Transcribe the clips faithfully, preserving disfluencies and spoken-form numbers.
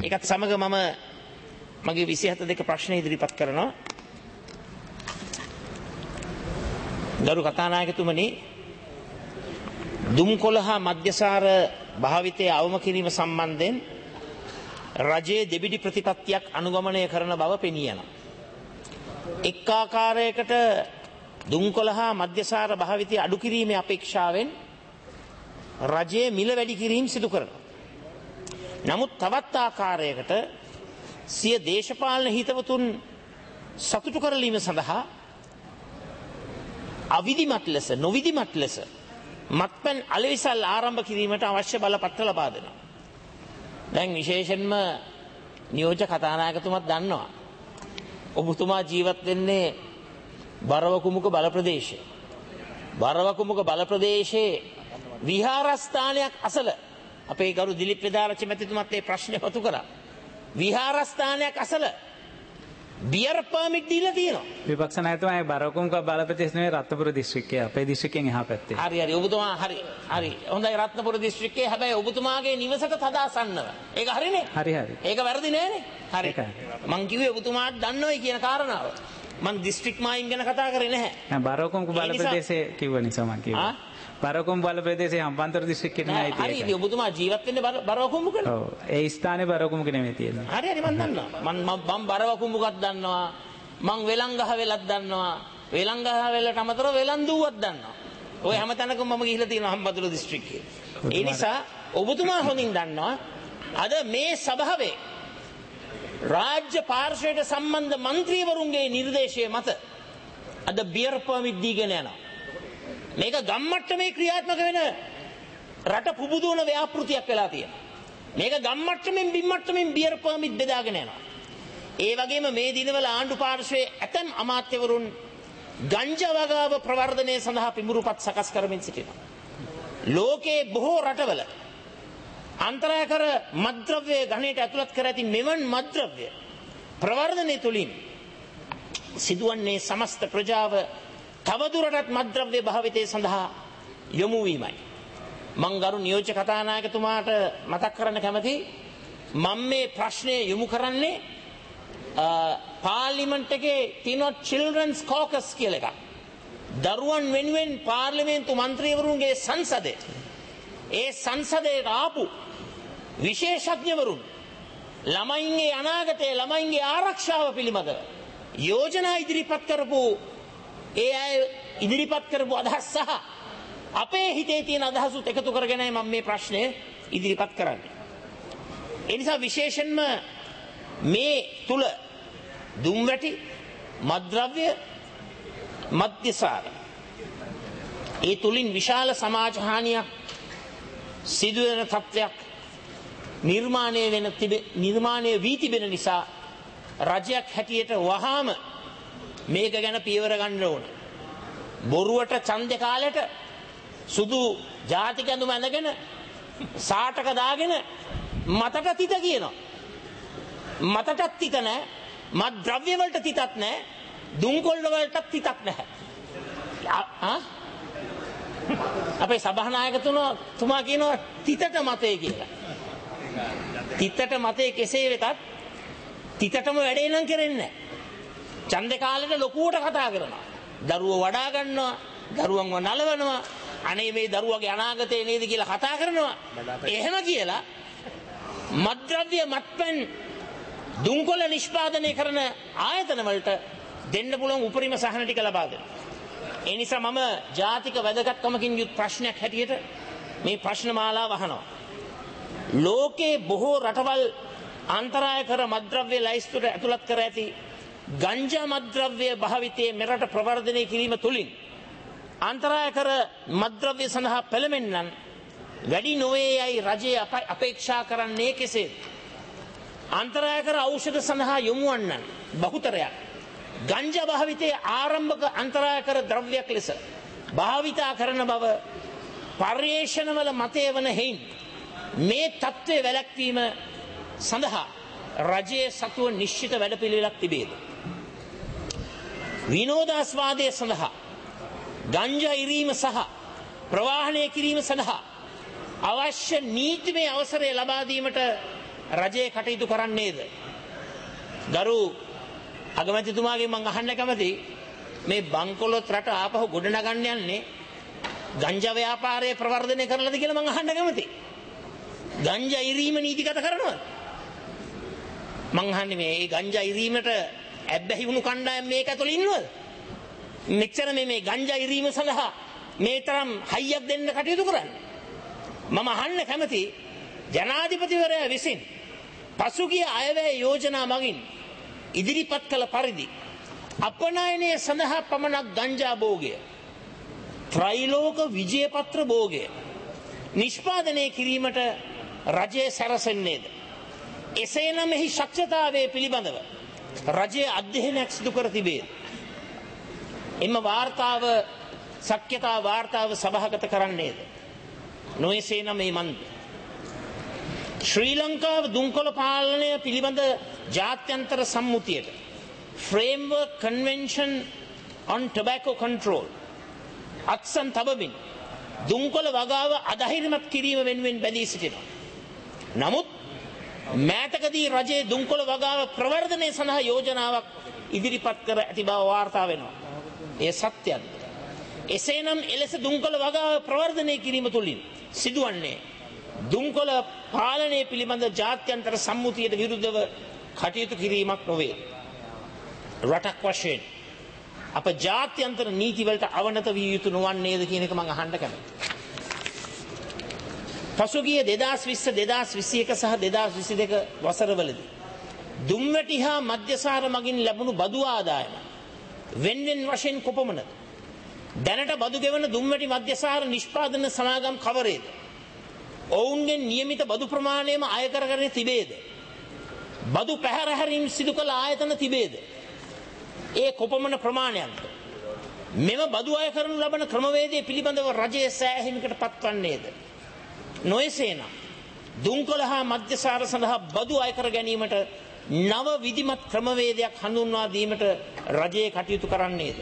ඒකත් සමග මම මගේ විසිහත දෙක ප්‍රශ්න ඉදිරිපත් කරනවා. ගරු කතානායකතුමනි, දුම්කොළ හා මද්‍යසාර භාවිතය අවම කිරීම සම්බන්ධයෙන් රජයේ දෙබිඩි ප්‍රතිපත්තියක් අනුගමනය කරන බව පෙනී යනවා. එක් ආකාරයකට දුම්කොළ හා මද්‍යසාර භාවිතය අඩු කිරීමේ අපේක්ෂාවෙන් රජයේ මිල වැඩි කිරීම සිදු කරනවා. නමුත් තවත් ආකාරයකට සිය දේශපාලන හිතවතුන් සතුටු කරලීම සඳහා අවිධිමත් ලෙස නොවිධිමත් ලෙස මත්පැන් අලෙවිසල් ආරම්භ කිරීමට අවශ්‍ය බලපත්‍ර ලබා දෙනවා. දැන් විශේෂයෙන්ම නියෝජ්‍ය කතානායකතුමත් දන්නවා ඔබතුමා ජීවත් වෙන්නේ බරවකුමුක බල ප්‍රදේශයේ. බරවකුමුක බල ප්‍රදේශයේ විහාරස්ථානයක් අසල අපේ ගරු දිලිප් වේදාරච්චි මැතිතුමත් මේ ප්‍රශ්නේ වතු කරා. විහාරස්ථානයක් අසල බියර් පර්මිට් දීලා තියෙනවා. විපක්ෂ නායකතුමා බරවකුමුක බල ප්‍රදේශ නෙවෙයි රත්නපුර දිස්ත්‍රික්කයේ අපේ දිස්ත්‍රික්කයෙන් එහා පැත්තේ. හරි හරි ඔබතුමා හරි හරි හොඳයි රත්නපුර දිස්ත්‍රික්කයේ හැබැයි ඔබතුමාගේ නිවසට තදාසන්නව. ඒක හරිනේ? හරි හරි. ඒක වැරදි නෑනේ? හරි. මං කිව්වේ ඔබතුමාට දන්නවයි කියන කාරණාව. මං දිස්ත්‍රික් මායිම් ගැන කතා කරේ නැහැ. නෑ බරවකුමුක බල ප්‍රදේශයේ කිව්ව නිසා මං කිව්වා. බරවකුමුක බල ප්‍රදේශයේ හම්බන්තොට දිස්ත්‍රික්කේ නෙවෙයි තියෙන්නේ. හරි ඔබතුමා ජීවත් වෙන්නේ බරවකුමුකනේ. ඔව්. ඒ ස්ථානේ බරවකුමුක නෙවෙයි තියෙන්නේ. හරි හරි මං දන්නවා. මං මම බරවකුමුකක් දන්නවා. මං වෙලංගහ වෙලක් දන්නවා. වෙලංගහ වෙලට අමතරව වෙලන්දුවක් දන්නවා. ඔය හැම තැනකම මම ගිහිල්ලා තියෙනවා හම්බන්තොට දිස්ත්‍රික්කේ. ඒ නිසා ඔබතුමා හොඳින් දන්නවා අද මේ සභාවේ රාජ්‍ය පාර්ශ්වයට සම්බන්ධ മന്ത്രിවරුන්ගේ නිර්දේශය මත අද බියර් පර්මිට් දීගෙන යනවා. මේක ගම්මට්ටමේ ක්‍රියාත්මක වෙන රට පුබුදුවන ව්‍යාපෘතියක් වෙලා තියෙනවා. මේක ගම්මට්ටමින් බිම්මට්ටමින් බියර් පර්මිට් බෙදාගෙන යනවා. ඒ වගේම මේ දිනවල ආණ්ඩු පාර්ශ්වයේ ඇතැම් අමාත්‍යවරුන් ගංජා වගාව ප්‍රවර්ධනය සඳහා පිඹුරුපත් සකස් කරමින් සිටිනවා. ලෝකයේ බොහෝ රටවල අන්තරායකර මත්ද්‍රව්‍ය ගණයට ඇතුළත් කර ඇති මෙවන් මත්ද්‍රව්‍ය ප්‍රවර්ධනය තුළින් සිදුවන්නේ සමස්ත ප්‍රජාව තවදුරටත් මත්ද්‍රව්‍ය භාවිතය සඳහා යොමු වීමයි. මං ගරු නියෝජ්‍ය කතානායකතුමාට මතක් කරන්න කැමති මම මේ ප්‍රශ්නය යොමු කරන්නේ පාර්ලිමේන්තු එකේ තියෙන children's caucus කියලා එකක්. දරුවන් වෙනුවෙන් පාර්ලිමේන්තු මන්ත්‍රීවරුන්ගේ සංසදේ ඒ සංසදයට ආපු විශේෂඥවරුන් ළමයින්ගේ අනාගතය ළමයින්ගේ ආරක්ෂාව පිළිබඳව යෝජනා ඉදිරිපත් කරපු ඒ අය ඉදිරිපත් කරපු අදහස් සහ අපේ හිතේ තියෙන අදහසුත් එකතු කරගෙනයි මම මේ ප්‍රශ්නය ඉදිරිපත් කරන්නේ. ඒ නිසා විශේෂයෙන්ම මේ තුල දුම්වැටි මත්ද්‍රව්‍ය මද්‍යසාර ඒ තුලින් විශාල සමාජ හානියක් සිදුවෙන තත්ත්වයක් නිර්මාණය වෙන නිර්මාණය වී තිබෙන නිසා රජයක් හැටියට වහාම මේක ගැන පියවර ගන්න ඕන. බොරුවට ඡන්දේ කාලෙට සුදු ජාතික ඇඳුම ඇඳගෙන සාටක දාගෙන මතට තිත කියනවා. මතටත් තිත නැහැ, මත් ද්‍රව්‍ය වලට තිතක් නැහැ, දුම්කොළ වලටත් තිතක් නැහැ. ආ අපේ සභානායකතුමා තුමා කියනවා තිතට මතේ කියලා. තිතට මතේ කෙසේ වෙතත් තිතටම වැඩේ නම් කරන්නේ නැහැ. ඡන්දේ කාලෙට ලොකුවට කතා කරනවා. දරුවෝ වඩා ගන්නවා, දරුවන්ව නලවනවා, අනේ මේ දරුවගේ අනාගතේ නේද කියලා කතා කරනවා. එහෙම කියලා මත්ද්‍රව්‍ය මත්පැන් දුම්කොළ නිෂ්පාදනය කරන ආයතන වලට දෙන්න පුළුවන් උපරිම සහන ටික ලබා දෙනවා. ඒ නිසා මම ජාතික වැදගත්කමකින් යුත් ප්‍රශ්නයක් හැටියට මේ ප්‍රශ්න මාලාව අහනවා. ලෝකේ බොහෝ රටවල් අන්තරාය කර මත්ද්‍රව්‍ය ලයිස්තුවට ඇතුළත් කර ඇති ගංජා මත්ද්‍රව්‍ය භාවිතයේ මෙරට ප්‍රවර්ධනය කිරීම තුළින් අන්තරාය කර මත්ද්‍රව්‍ය සඳහා පෙළඹෙන්නන් වැඩි නොවේ යයි රජය අපේක්ෂා කරන්නේ කෙසේද? අන්තරාය කර ඖෂධ සඳහා යොමු වන්නන් බහුතරයක් ගංජා භාවිතයේ ආරම්භක අන්තරාය කර ද්‍රව්‍යයක් ලෙස භාවිතා කරන බව පර්යේෂණවල මතය වන හේයින් මේ තත්ත්වය වැළැක්වීම සඳහා රජයේ සතුව නිශ්චිත වැඩපිළිවෙලක් තිබේද? විනෝදාස්වාදය සඳහා ගංජා ඉරීම සහ ප්‍රවාහනය කිරීම සඳහා අවශ්‍ය නීතිමය අවසරය ලබා දීමට රජයේ කටයුතු කරන්නේද? ගරු අගමැතිතුමාගේ මම අහන්න කැමති මේ බංකොලොත් රට ආපහු ගොඩනගන්න යන්නේ ගංජා ව්‍යාපාරයේ ප්‍රවර්ධනය කරලාද කියලා මම අහන්න කැමති. ගංජා ඉරීම නීතිගත කරනවද? මං අහන්නේ මේ ගංජා ඉරීමට ඇබ්බැහි වුණු කණ්ඩායම් මේක ඇතුළේ ඉන්නවද? මෙච්චර මේ මේ ගංජා ඉරීම සඳහා මේ තරම් හයියක් දෙන්න කටයුතු කරන්නේ. මම අහන්න කැමති ජනාධිපතිවරයා විසින් පසුගිය අයවැය යෝජනා මගින් ඉදිරිපත් කළ පරිදි අපනයනය සඳහා පමණක් ගංජා භෝගය, ත්‍රිලෝක විජයපත්‍ර භෝගය නිෂ්පාදනය කිරීමට රජය සැරසෙන්නේද? එසේනම් එහි ශක්්‍යතාවය පිළිබඳව රජයේ අධ්‍යයනයක් සිදු කර තිබේ. එම වාර්තාව ශක්්‍යතා වාර්තාව සභාගත කරන්නේද? නොයසේනම් මේ මන්ද ශ්‍රී ලංකාව දුම්කොළ පාලනය පිළිබඳ ජාත්‍යන්තර සම්මුතියට Framework Convention on Tobacco Control අත්සන් තබමින් දුම්කොළ වගාව අධෛර්යමත් කිරීම වෙනුවෙන් බැඳී සිටිනවා. නමුත් මෑතකදී රජයේ දුම්කොළ වගාව ප්‍රවර්ධනය සඳහා යෝජනාවක් ඉදිරිපත් කර ඇති බව වාර්තා වෙනවා. එය සත්‍යද? එසේනම් එලෙස දුම්කොළ වගාව ප්‍රවර්ධනය කිරීම තුළින් සිදුවන්නේ දුම්කොළ පාලනය පිළිබඳ ජාත්‍යන්තර සම්මුතියට විරුද්ධව කටයුතු කිරීමක් නොවේ. රටක් වශයෙන් අප ජාත්‍යන්තර නීතිවලට අවනත විය යුතු නොවන්නේද කියන එක මම අහන්න කැමතියි. පසුගිය දෙදාස් විස්ස දෙදාස් විසිඑක සහ දෙදාස් විසිදෙක වසරවලදී දුම්වැටි හා මධ්‍යසාර මගින් ලැබුණු බදු ආදායම වෙන වෙන වශයෙන් කොපමණද? දැනට බදු ගෙවන දුම්වැටි මධ්‍යසාර නිෂ්පාදන සමාගම් කවරේද? ඔවුන්ගෙන් නියමිත බදු ප්‍රමාණයම අය කරගෙන තිබේද? බදු පැහැරහැරීම් සිදු කළ ආයතන තිබේද? ඒ කොපමණ ප්‍රමාණයක්ද? මෙම බදු අය කරනු ලබන ක්‍රමවේදය පිළිබඳව රජයේ සෑහීමකට පත්වන්නේද? නොයසේනම් දුම්කොළ හා මධ්‍යසාර සඳහා බදු අය කර ගැනීමට නව විධිමත් ක්‍රමවේදයක් හඳුන්වා දීමට රජයේ කටයුතු කරන්නේද?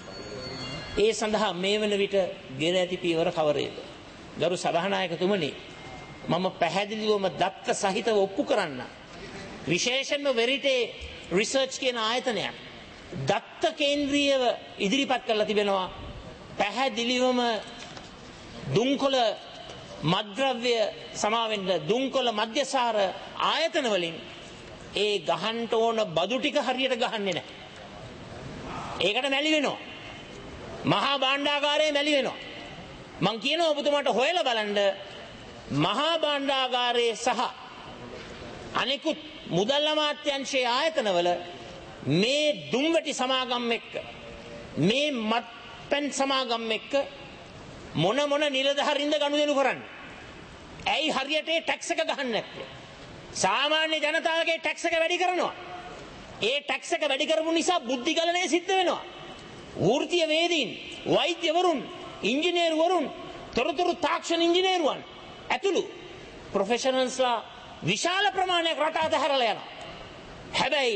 ඒ සඳහා මේ වන විට ගෙන ඇති පියවර කවරේද? ගරු සභානායකතුමනි, මම පැහැදිලිවම දත්ත සහිතව ඔප්පු කරන්න. විශේෂයෙන්ම වෙරිටේ රිසර්ච් කියන ආයතනයක් දත්ත කේන්ද්‍රීයව ඉදිරිපත් කරලා තිබෙනවා. පැහැදිලිවම දුම්කොළ මද්ද්‍රව්‍ය සමාවෙන්න දුම්කොළ මධ්‍යසාර ආයතන වලින් ඒ ගහන්න ඕන බදු ටික හරියට ගහන්නේ නැහැ. ඒකට මැලි වෙනවා. මහා භාණ්ඩාගාරයේ මැලි වෙනවා. මං කියනවා ඔබතුමාට හොයලා බලන්න මහා භාණ්ඩාගාරයේ සහ අනෙකුත් මුදල් අමාත්‍යාංශයේ ආයතනවල මේ දුම්වැටි සමාගම් එක්ක මේ මත්පැන් සමාගම් එක්ක මොන මොන නිලධාරීන්ද ගනුදෙනු කරන්නේ? ඇයි හරියට ඒ ටැක්ස් එක ගහන්නේ නැත්තේ? සාමාන්‍ය ජනතාවගේ ටැක්ස් එක වැඩි කරනවා. ඒ ටැක්ස් එක වැඩි කරපු නිසා බුද්ධි ගලණය සිද්ධ වෙනවා. වෘත්තීය වේදීන්, වෛද්‍යවරුන්, ඉංජිනේරුවරුන්, තොරතුරු තාක්ෂණ ඉංජිනේරුවන් ඇතුළු ප්‍රොෆෙෂනල්ස්ලා විශාල ප්‍රමාණයක් රට අතහැරලා යනවා. හැබැයි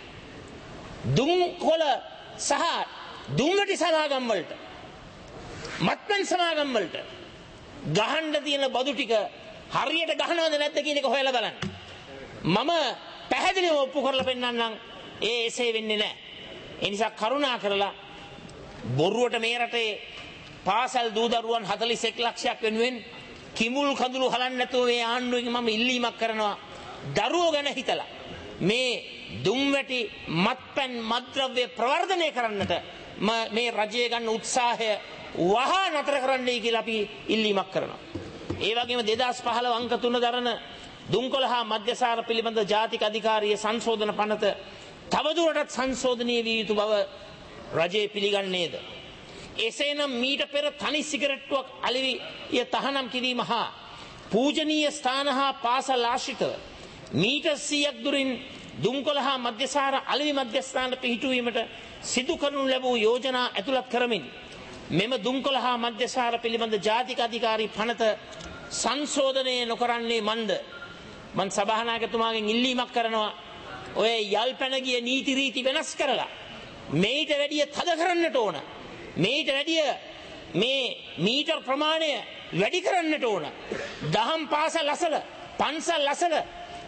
දුම්කොළ සහ දුම්වැටි සමාගම් වලට මත්පැන් සමාගම් වලට ගහන්න තියෙන බදු ටික හරියට ගහනවද නැද්ද කියන එක හොයලා බලන්න. මම පැහැදිලිව ඔප්පු කරලා පෙන්නන්නම් ඒ එසේ වෙන්නේ නැහැ. ඒ නිසා කරුණා කරලා බොරුවට මේ රටේ පාසල් දූ දරුවන් හතළිස් එක් ලක්ෂයක් වෙනුවෙන් කිමුල් කඳුළු හලන්න නැතුව මේ ආණ්ඩුවෙන් මම ඉල්ලීමක් කරනවා. දරුවෝ ගැන හිතලා මේ දුම්වැටි මත්පැන් මත්ද්‍රව්‍ය ප්‍රවර්ධනය කරන්නට මේ රජය ගන්න උත්සාහය වහා නතර කරන්නයි කියලා අපි ඉල්ලීමක් කරනවා. ඒ වගේම දෙදාස් පහළොව අංක තුන දරන දුම්කොළ හා මධ්‍යසාර පිළිබඳ ජාතික අධිකාරියේ සංශෝධන පනත තවදුරටත් සංශෝධනීය විය යුතු බව රජය පිළිගන්නේද? එසේනම් මීට පෙර තනි සිගරට්ටුවක් අලෙවි තහනම් කිරීම හා පූජනීය ස්ථාන හා පාසල් ආශ්‍රිතව මීටර් සීයක් දුරින් දුම්කොළ හා මධ්‍යසාර අලෙවි මධ්‍යස්ථාන පිහිටුවීමට සිදු කරනු ලැබූ යෝජනා ඇතුළත් කරමින් මෙම දුම්කොළ හා මධ්‍යසාර පිළිබඳ ජාතික අධිකාරී පනත සංශෝධනය නොකරන්නේ මන්ද? මන් සභානායකතුමාගෙන් ඉල්ලීමක් කරනවා ඔය යල් පැන ගිය නීති රීති වෙනස් කරලා මේට වැඩිය තද කරන්නට ඕන. මේට වැඩිය මේ මීටර් ප්‍රමාණය වැඩි කරන්නට ඕන. දහම් පාසල් අසල පන්සල් අසල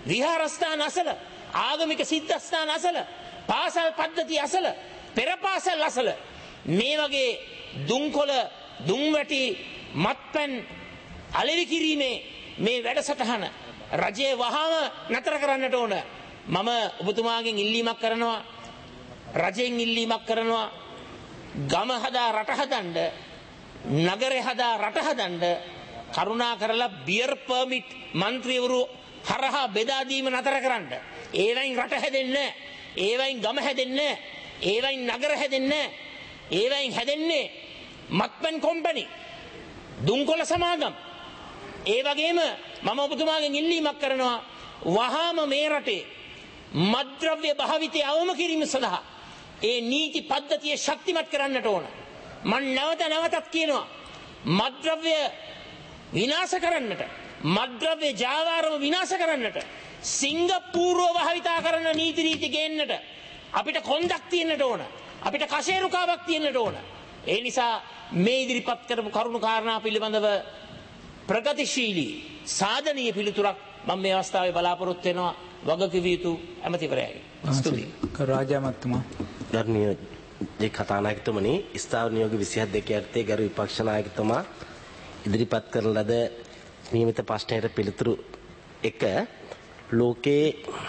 විහාරස්ථාන අසල, ආගමික සිද්ධස්ථාන අසල, පාසල් පද්ධතිය අසල, පෙර පාසල් අසල මේ වගේ දුම්කොළ දුම්වැටි මත්පැන් අලෙවි කිරීමේ මේ වැඩසටහන රජයේ වහාම නතර කරන්නට ඕන. මම ඔබතුමාගෙන් ඉල්ලීමක් කරනවා, රජයෙන් ඉල්ලීමක් කරනවා, ගම හදා රට හදන්න, නගරේ හදා රට හදන්න කරුණා කරලා බියර් පර්මිට් മന്ത്രിවරු හරහා බෙදා දීම නතර කරන්න. ඒවයින් රට හැදෙන්නේ නැහැ. ඒවයින් ගම හැදෙන්නේ නැහැ. ඒවයින් නගර හැදෙන්නේ නැහැ. ඒවයින් හැදෙන්නේ මත්පැන් කොම්පැනි, දුම්කොළ සමාගම්. ඒ වගේම මම ඔබතුමාගෙන් ඉල්ලීමක් කරනවා, වහාම මේ රටේ මත්ද්‍රව්‍ය භාවිතය අවම කිරීම සඳහා ඒ නීති පද්ධතිය ශක්තිමත් කරන්නට ඕන. මම නැවත නැවතත් කියනවා, මත්ද්‍රව්‍ය විනාශ කරන්නට, මත්ද්‍රව්‍ය ජාවාරම විනාශ කරන්නට, සිංගප්පූරුව භාවිතා කරන නීති රීති ගේන්නට අපිට කොන්දක් තියෙන්නට ඕන. අපිට කෂේරුකාවක් තියෙන්නට ඕන. ඒ නිසා මේ ඉදිරිපත් කරපු කරුණු කාරණා පිළිබඳව ප්‍රගතිශීලී සාධනීය පිළිතුරක් මම මේ අවස්ථාවේ බලාපොරොත්තු වෙනවා වගකිව යුතු ඇමතිවරයාගෙන්. ස්තුතියි. රාජාමත්තුමා. ගර්ණීය ඒ කතානායකතුමනි, ස්ථාවර නියෝග විසිහත් දෙක යටතේ ගරු විපක්ෂ නායකතුමා ඉදිරිපත් කරන ලද නියමිත ප්‍රශ්නයට පිළිතුරු එක, ලෝකේ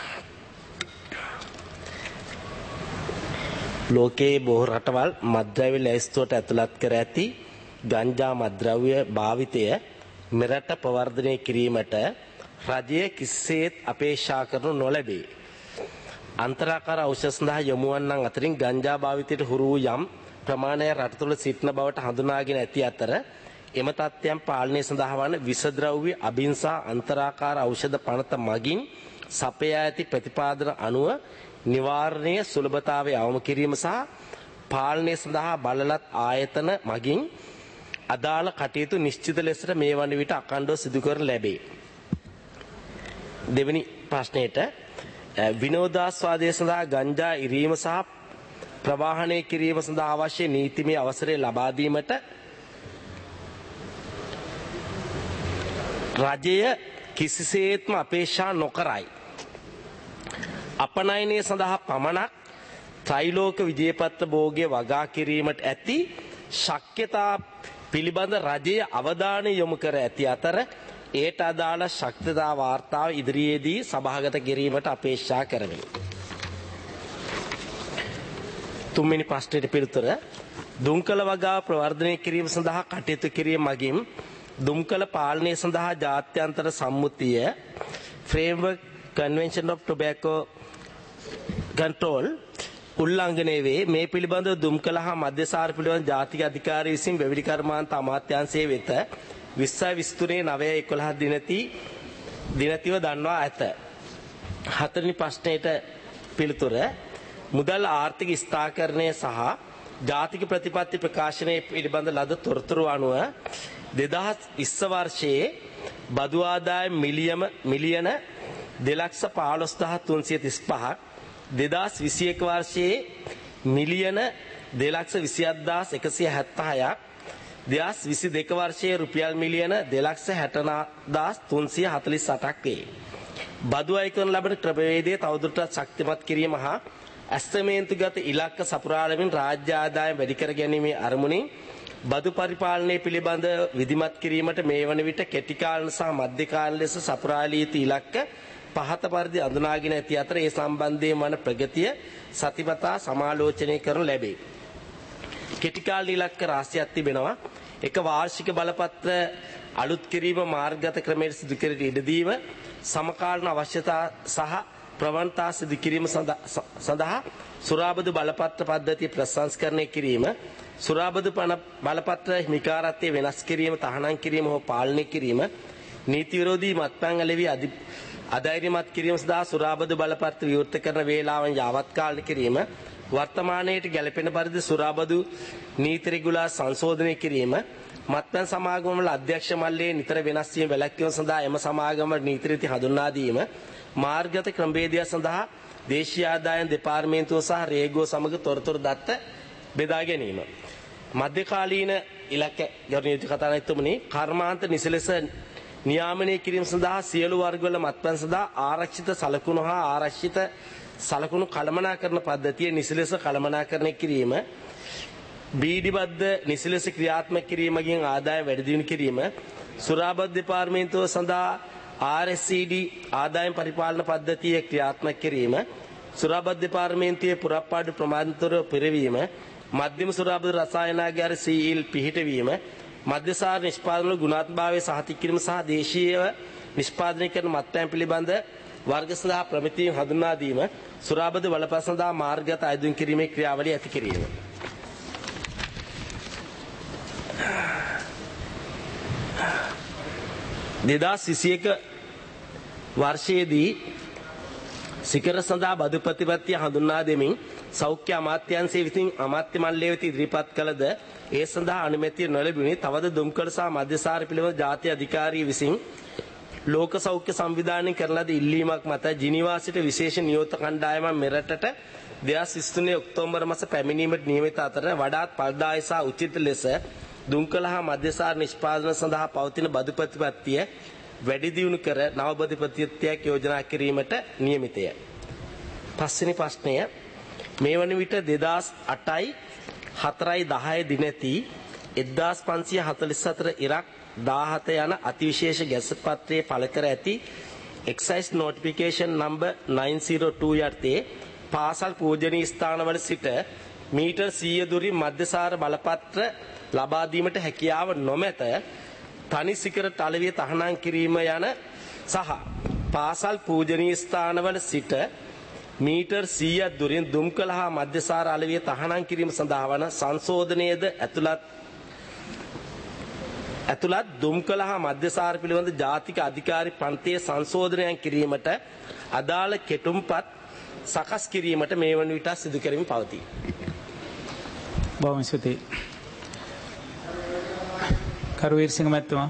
ලෝකයේ බොහෝ රටවල් මත්ද්‍රව්‍ය ලැයිස්තුවට ඇතුළත් කර ඇති ගංජා මත්ද්‍රව්‍ය භාවිතය මෙරට ප්‍රවර්ධනය කිරීමට රජය කිසිසේත් අපේක්ෂා කරනු නොලැබේ. අන්තරාකාර ඖෂධ සඳහා යොමු වන්නන් අතරින් ගංජා භාවිතයට හුරු වූ යම් ප්‍රමාණයක් රට තුළ සිටින බවට හඳුනාගෙන ඇති අතර එම තත්ත්වයන් පාලනය සඳහා වන විෂද්‍රව්‍ය අභිංසා අන්තරාකාර ඖෂධ පනත මගින් සපයා ඇති ප්‍රතිපාදන අනුව නිවාරණය සුලභතාවය අවම කිරීම සහ පාලනය සඳහා බලලත් ආයතන මගින් අදාළ කටයුතු නිශ්චිත ලෙසට මේ වන විට අඛණ්ඩව සිදු කරන ලැබේ. දෙවැනි ප්‍රශ්නයට, විනෝදාස්වාදය සඳහා ගංජා ඉරීම සහ ප්‍රවාහනය කිරීම සඳහා අවශ්‍ය නීතිමය අවසරය ලබා දීමට රජය කිසිසේත්ම අපේක්ෂා නොකරයි. අපනයනය සඳහා පමණක් ත්‍රිලෝක විජයපත්‍ර භෝගය වගා කිරීමට ඇති ශක්්‍යතා පිළිබඳ රජයේ අවධානය යොමු කර ඇති අතර ඒට අදාළ ශක්තිතා වාර්තාව ඉදිරියේදී සභාගත කිරීමට අපේක්ෂා කරමි. තුන්වෙනි ප්‍රශ්නයට පිළිතුර, දුම්කල වගාව ප්‍රවර්ධනය කිරීම සඳහා කටයුතු කිරීම මගින් දුම්කල පාලනය සඳහා ජාත්‍යන්තර සම්මුතිය framework convention of tobacco control උල්ලංඝනය වේ. මේ පිළිබඳව දුම්කල හා මධ්‍යසාර පිළිබඳ ජාතික අධිකාරිය විසින් වැවිලි කර්මාන්ත අමාත්‍යාංශයේ වෙත විස්සයි විසිතුනේ නවය එකොළහ දිනති දිනතිව දන්වා ඇත. හතරවෙනි ප්‍රශ්නයට පිළිතුර, මුදල් ආර්ථික ස්ථාකරණය සහ ජාතික ප්‍රතිපත්ති ප්‍රකාශනයේ පිළිබඳ ලද තොරතුරු අනුව දෙදහස් විස්ස වර්ෂයේ බදු ආදායම් මිලියන මිලියන දෙලක්ෂ පහළොස් දහස් තුන්සිය තිස් පහක්, දෙදහස් විසි එක වර්ෂයේ මිලියන දෙලක්ෂ විසිහත් දහස් එකසිය හැත්තෑහක්, දෙදහස් විසි දෙක වර්ෂයේ රුපියල් මිලියන දෙලක්ෂ හැට දහස් තුන්සිය හතළිස් අටක් වේ. බදු අය කරන ලබන ක්‍රමවේදය තවදුරටත් ශක්තිමත් කිරීම හා ඇස්තමේන්තුගත ඉලක්ක සපුරාලමින් රාජ්‍ය ආදායම් වැඩි කර ගැනීමේ අරමුණින් බදු පරිපාලනය පිළිබඳ විධිමත් කිරීමට මේ වන විට කෙටි කාලන සහ මධ්‍ය කාලන ලෙස සපුරාලී යුතු ඉලක්ක පහත පරිදි අඳුනාගෙන ඇති අතර ඒ සම්බන්ධයෙන් වන ප්‍රගතිය සතිපතා සමාලෝචනය කරනු ලැබේ. කෙටි කාල ඉලක්ක රාශියක් තිබෙනවා. එක වාර්ෂික බලපත්‍ර අලුත් කිරීම මාර්ගගත ක්‍රමයට සිදු කර ඉඩදීම, සමකාලීන අවශ්‍යතා සහ ප්‍රවණතා සිදු කිරීම සඳහා සුරාබදු බලපත්‍ර පද්ධතිය ප්‍රසංස්කරණය කිරීම, සුරාබදු බලපත්‍ර හිමිකාරත්වය වෙනස් කිරීම, තහනම් කිරීම හෝ පාලනය කිරීම, නීති විරෝධී මත්පැන් අලෙවි අධෛර්යමත් කිරීම සඳහා සුරාබදු බලපත්‍ර විවෘත කරන වේලාවන් යාවත් කාලය කිරීම, වර්තමානයට ගැලපෙන පරිදි සුරාබදු නීති රෙගුලා සංශෝධනය කිරීම, මත්පැන් සමාගම වල අධ්‍යක්ෂ මණ්ඩලයේ නිතර වෙනස් වීම වැළැක්වීම සඳහා එම සමාගම නීති රීති හඳුන්වා දීම, මාර්ගගත ක්‍රමවේදය සඳහා දේශීය ආදායම් දෙපාර්තමේන්තුව සහ රේගුව සමග තොරතුරු දත්ත බෙදා ගැනීම. මධ්‍යකාලීන ඉලක්ක ගෞරවනීය කතානායකතුමනි, කර්මාන්ත නිසලෙස නියාමනය කිරීම සඳහා සියලු වර්ගවල මත්පැන් සඳහා ආරක්ෂිත සලකුණු හා ආරක්ෂිත සලකුණු කළමනාකරණ පද්ධතිය නිසලෙස කළමනාකරණය කිරීම, බීඩිබද්ධ නිසලෙස ක්‍රියාත්මක කිරීමකින් ආදාය වැඩි දියුණු කිරීම, සුරාබත් දෙපාර්තමේන්තුව සඳහා ආර් එස් සී ඩී ආදායම් පරිපාලන පද්ධතිය ක්‍රියාත්මක කිරීම, සුරාබත් දෙපාර්තමේන්තුවේ පුරප්පාඩු ප්‍රමාණතරව පිරවීම, මධ්‍යම සුරාබත් රසායනාගාර සීල් පිහිටවීම, මධ්‍යසාර නිෂ්පාදන ගුණාත්මකභාවය සහතික කිරීම සහ දේශීයව නිෂ්පාදනය කරන මත්පැන් පිළිබඳ වර්ග සඳහා ප්‍රමිතියෙන් හඳුන්වා දීම, සුරාබත් වලපත් සඳහා මාර්ගගත අයදුම් කිරීමේ ක්‍රියාවලිය ඇති කිරීම. දෙදාස් විසිඑක වර්ෂයේදී සිකර සඳහා බදු ප්‍රතිපත්තිය හඳුන්වා දෙමින් සෞඛ්‍ය අමාත්‍යාංශය විසින් අමාත්‍ය මණ්ඩලය වෙත ඉදිරිපත් කළද ඒ සඳහා අනුමැතිය නොලැබුණි. තවද දුම්කල සහ මධ්‍යසාර පිළිබඳ ජාතිය අධිකාරිය විසින් ලෝක සෞඛ්‍ය සංවිධානයෙන් කරන ලද ඉල්ලීමක් මත ජිනීවා සිට විශේෂ නියෝත කණ්ඩායමක් මෙරටට දෙදාස් විසිතුන ඔක්තෝබර් මාස පැමිණීමට නියමිත අතර වඩාත් ඵලදායී සහ උචිත ලෙස දුම්කල හා මධ්‍යසාර නිෂ්පාදන සඳහා පවතින බදු ප්‍රතිපත්තිය වැඩි දියුණු කර නව බදු ප්‍රතිපත්තියක් යෝජනා කිරීමට නියමිතය. පස්වෙනි ප්‍රශ්නය, මේ වන විට දෙදාස් අටයි හතරයි දහය දිනති එක්දාස් පන්සිය හතළිස් හතර ඉරක් දාහත යන අතිවිශේෂ ගැසට් පත්‍රයේ පළ කර ඇති එක්සයිස් නොටිෆිකේෂන් නම්බර් නවය ඔ දෙක යටතේ පාසල් පූජනීය ස්ථානවල සිට මීටර් සීය දුරින් මධ්‍යසාර බලපත්‍ර ලබා දීමට හැකියාව නොමැත. තනි සිකර තලවිය තහනම් කිරීම යන සහ පාසල් පූජනීය ස්ථානවල සිට මීටර් සීයක් දුරින් දුම්කල හා මධ්‍යසාර අලවිය තහනම් කිරීම සඳහා වන සංශෝධනයේද ඇතුළත් ඇතුළත් දුම්කල හා මධ්‍යසාර පිළිබඳ ජාතික අධිකාරි පන්තියේ සංශෝධනයන් කිරීමට අදාළ කෙටුම්පත් සකස් කිරීමට මේ වන විට සිදු කරමින් පවතී. බොහොම ස්තුතියි. කරු වීරසිංහ මැතිතුමා.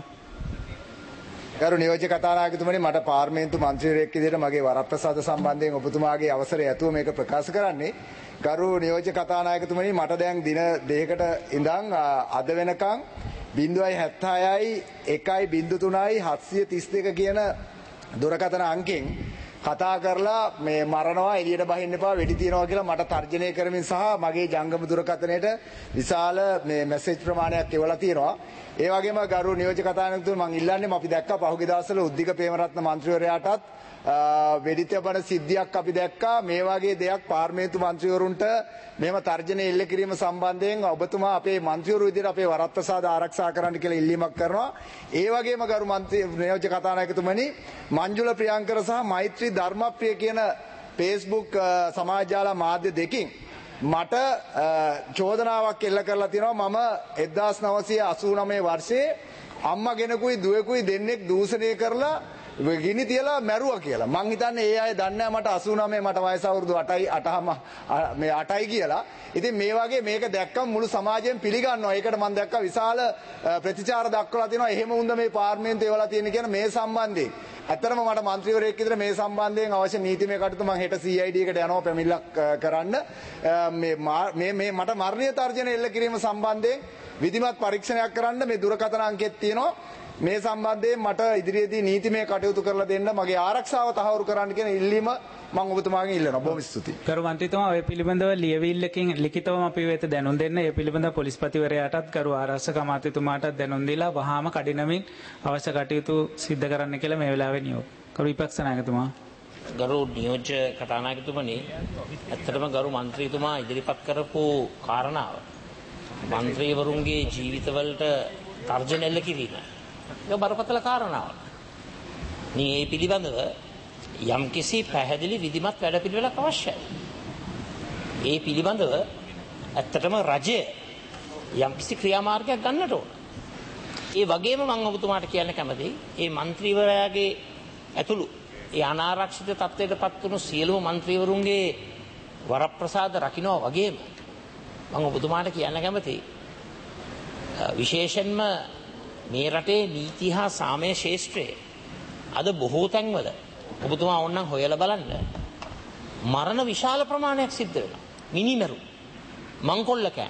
ගරු නියෝජ්‍ය කතානායකතුමනි, මට පාර්ලිමේන්තු මන්ත්‍රීවරයෙක් විදිහට මගේ වරප්‍රසාද සම්බන්ධයෙන් ඔබතුමාගේ අවසරය ඇතුව මේක ප්‍රකාශ කරන්නේ. ගරු නියෝජ්‍ය කතානායකතුමනි, මට දැන් දින දෙකකට ඉඳන් අද වෙනකන් බිංදුවයි හැත්තෑයයි එකයි බිංදු තුනයි හත්සිය තිස් දෙක කියන දුරකථන අංකෙන් කතා කරලා මේ මරනවා, එළියට බහින්න එපා, වෙඩි තියනවා කියලා මට තර්ජනය කරමින් සහ මගේ ජංගම දුරකථනයට විශාල මේ මැසේජ් ප්‍රමාණයක් එවලා තියෙනවා. ඒ වගේම ගරු නියෝජ්‍ය කතානායකතුමනි, මම ඉල්ලන්නේ අපි දැක්කා පහුගිය දවස්වල උද්දික ප්‍රේමරත්න මන්ත්‍රීවරයාටත් වෙඩි තබන සිද්ධියක් අපි දැක්කා. මේ වගේ දෙයක් පාර්ලිමේන්තු මන්ත්‍රීවරුන්ට මෙහෙම තර්ජන එල්ල කිරීම සම්බන්ධයෙන් ඔබතුමා අපේ මන්ත්‍රීවරු විදිහට අපේ වරප්‍රසාද ආරක්ෂා කරන්න කියලා ඉල්ලීමක් කරනවා. ඒ වගේම ගරු මන්ත්‍රී නියෝජ්‍ය කතානායකතුමනි, මංජුල ප්‍රියංකර සහ මෛත්‍රී ධර්මප්‍රිය කියන Facebook සමාජ ජාල මාධ්‍ය දෙකින් මට චෝදනාවක් එල්ල කරලා තියෙනවා. මම එක්දාස් නවසිය අසූ නවය වර්ෂයේ අම්මා කෙනෙකුයි දුවෙකුයි දෙන්නෙක් දූෂණය කරලා ගිනි තියලා මැරුවා කියලා. මං හිතන්නේ ඒ අය දන්නේ නැහැ මට අසූ නවය මට වයස අවුරුදු අටයි අටම මේ අටයි කියලා. ඉතින් මේ වගේ මේක දැක්කම මුළු සමාජයෙන් පිළිගන්නවා. ඒකට මම දැක්කා විශාල ප්‍රතිචාර දක්වලා තියෙනවා. එහෙම වුන්ද මේ පාර්ලිමේන්තුවේ වල තියෙන කියන මේ සම්බන්ධයෙන්. ඇත්තටම මට මන්ත්‍රීවරයෙක් විදිහට මේ සම්බන්ධයෙන් අවශ්‍ය නීතිමය කටයුතු මම හෙට සී අයි ඩී එකට යනවා පැමිණිල්ලක් කරන්න. මේ මේ මේ මට මරණීය තර්ජන එල්ල කිරීම සම්බන්ධයෙන් විධිමත් පරීක්ෂණයක් කරන්න මේ දුරකථන අංකෙත් තියෙනවා. මේ සම්බන්ධයෙන් මට ඉදිරියේදී නීතිමය කටයුතු කරලා දෙන්න, මගේ ආරක්ෂාව තහවුරු කරන්න කියන ඉල්ලීම මම ඔබතුමාගෙන් ඉල්ලනවා. බොහොම ස්තුතියි. ගරු මන්ත්‍රීතුමා, ඔය පිළිබඳව ලියවිල්ලකින් ලිඛිතවම අපි වෙත දැනුම් දෙන්න. ඒ පිළිබඳව පොලිස්පතිවරයාටත් ගරු ආරක්ෂක අමාත්‍යතුමාටත් දැනුම් දීලා වහාම කඩිනමින් අවශ්‍ය කටයුතු සිද්ධ කරන්න කියලා මේ වෙලාවේ නියෝග. ගරු විපක්ෂ නායකතුමා. ගරු නියෝජ්‍ය කතානායකතුමනි, ඇත්තටම ගරු මන්ත්‍රීතුමා ඉදිරිපත් කරපු කාරණාව මන්ත්‍රීවරුන්ගේ ජීවිතවලට තර්ජන එල්ල කිරීම ඒක බරපතල කාරණාවක්. මේ ඒ පිළිබඳව යම්කිසි පැහැදිලි විධිමත් වැඩපිළිවෙලක් අවශ්‍යයි. ඒ පිළිබඳව ඇත්තටම රජය යම්කිසි ක්‍රියාමාර්ගයක් ගන්නට ඕන. ඒ වගේම මම ඔබතුමාට කියන්න කැමතියි, මේ മന്ത്രിවරයාගේ ඇතුළු ඒ අනාරක්ෂිත තත්ත්වයට පත් වුණු සියලුම മന്ത്രിවරුන්ගේ වරප්‍රසාද රකින්නවා වගේම මම ඔබතුමාට කියන්න කැමතියි, විශේෂයෙන්ම මේ රටේ නීති හා සාමය ශාස්ත්‍රයේ අද බොහෝ තැන්වල ඔබතුමා ඕනනම් හොයලා බලන්න මරණ විශාල ප්‍රමාණයක් සිද්ධ වෙනවා. මිනිමරු, මංකොල්ලකෑම්,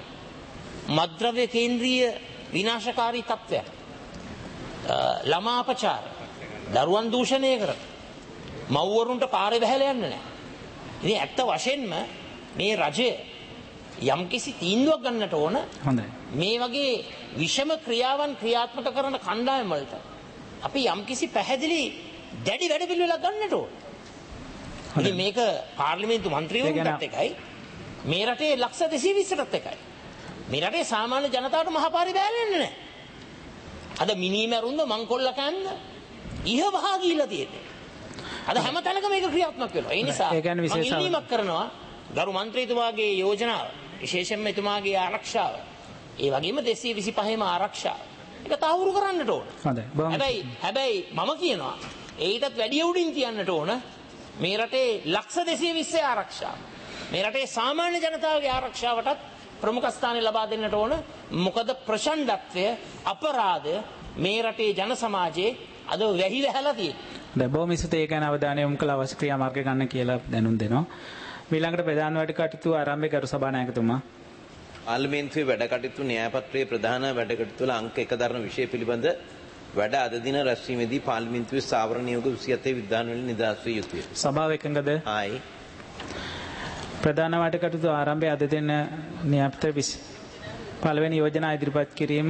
මද්ද්‍රව්‍ය කේන්ද්‍රීය විනාශකාරී තත්ත්වයක්, ළමා අපචාර, දරුවන් දූෂණය කරන. මව්වරුන්ට පාරේ බහැලා යන්නේ නැහැ. ඉතින් ඇත්ත වශයෙන්ම මේ රජය යම්කිසි තීන්දුවක් ගන්නට ඕන. හොඳයි. මේ වගේ විෂම ක්‍රියාවන් ක්‍රියාත්මක කරන කණ්ඩායම් වලට අපි යම්කිසි පැහැදිලි දැඩි වැඩ පිළිවෙලක් ගන්නට ඕන. ඉතින් මේක පාර්ලිමේන්තු මන්ත්‍රීවරුන්ටත් එකයි මේ රටේ ලක්ෂ දෙසිය විස්සටත් එකයි. මේ රටේ සාමාන්‍ය ජනතාවට මහපාරේ බෑලා යන්නේ නැහැ. අද මිනිමැරුන්ද මංකොල්ල කෑම්ද ඉහ වහා ගිහිල්ලා තියෙන්නේ. අද හැම තැනකම මේක ක්‍රියාත්මක වෙනවා. ඒ නිසා මම ඉල්ලීමක් කරනවා ගරු මන්ත්‍රීතුමාගේ යෝජනාව විශේෂයෙන්ම එතුමාගේ ආරක්ෂාව ඒ වගේම දෙසිය විසිපහේම ආරක්ෂාව ඒක තහවුරු කරන්නට ඕන. හැබැයි හැබැයි මම කියනවා ඒකටත් වැඩි උඩින් තියන්නට ඕන මේ රටේ ලක්ෂ දෙසිය විස්සේ ආරක්ෂාව. මේ රටේ සාමාන්‍ය ජනතාවගේ ආරක්ෂාවටත් ප්‍රමුඛ ස්ථානය ලබා දෙන්නට ඕන. මොකද ප්‍රචණ්ඩත්වය අපරාධය මේ රටේ ජන සමාජයේ අද වැහි වැහැලා තියෙනවා. දැන් බොහොම ඉස්සතේ ඒ ගැන අවධානය යොමු කළ අවශ්‍ය ක්‍රියාමාර්ග ගන්න කියලා දැනුම් දෙනවා. ඊළඟට ප්‍රධාන වැඩ කටයුතු ආරම්භය කරු සභානායකතුමා. පාර්ලිමේන්තුවේ වැඩ කටයුතු න්‍යායපත්‍රයේ ප්‍රධාන වැඩ කටයුතු වල අංක එක දරන විෂය පිළිබඳ වැඩ අද දින රැස්වීමේදී පාර්ලිමේන්තුවේ ස්ථාවර නියෝග විසිහතේ විද්‍යාන වලින් නිදහස් විය යුතුය. සභාව එකඟද? ආයි. ප්‍රධාන වැඩ කටයුතු ආරම්භය අද දින න්‍යායපත්‍ර පළවෙනි යෝජනා ඉදිරිපත් කිරීම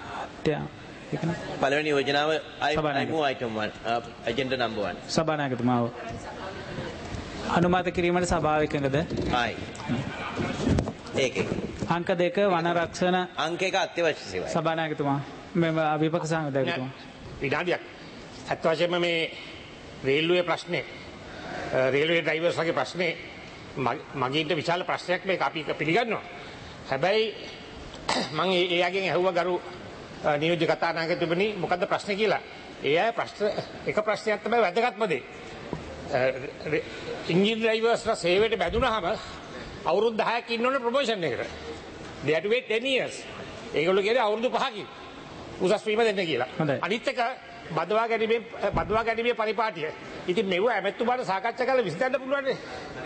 පළවෙනි යෝජනාව item one agenda number one. සභානායකතුමාව අනුමත කිරීමට සභාව එකඟද? ආයි. ඒකේ. අංක දෙක වන රක්ෂණ අංක එක අත්‍යවශ්‍ය සේවයි. සභානායකතුමා මෙම විපක්ෂ සංවිධායකතුමා. විනාඩියක්. අත් වශයෙන්ම මේ රේල්වේ ප්‍රශ්නේ රේල්වේ ඩ්‍රයිවර්ස්ගේ ප්‍රශ්නේ මගින්ට විශාල ප්‍රශ්නයක් මේක අපි පිළිගන්නවා. හැබැයි මම ඒ අයගෙන් ඇහුවා ගරු නියෝජ්‍ය කතානායකතුමනි මොකද්ද ප්‍රශ්නේ කියලා. ඒ අය ප්‍රශ්න එක ප්‍රශ්නයක් තමයි වැදගත්ම දේ. ඉන්ජින් ඩ්‍රයිවර්ස්ලා සේවයට බැඳුනහම අවුරුදු දහයක් ඉන්න ඕනේ ප්‍රොමෝෂන් එකට. they have to wait ten years. ඒගොල්ලෝ කියන්නේ අවුරුදු පහකින් උසස් වීම දෙන්න කියලා. අනිත් එක බදවා ගැනීමේ බදවා ගැනීමේ පරිපාටිය. ඉතින් මෙව ඇමැතුමාට සාකච්ඡා කරලා විසඳන්න පුළුවන් නේ.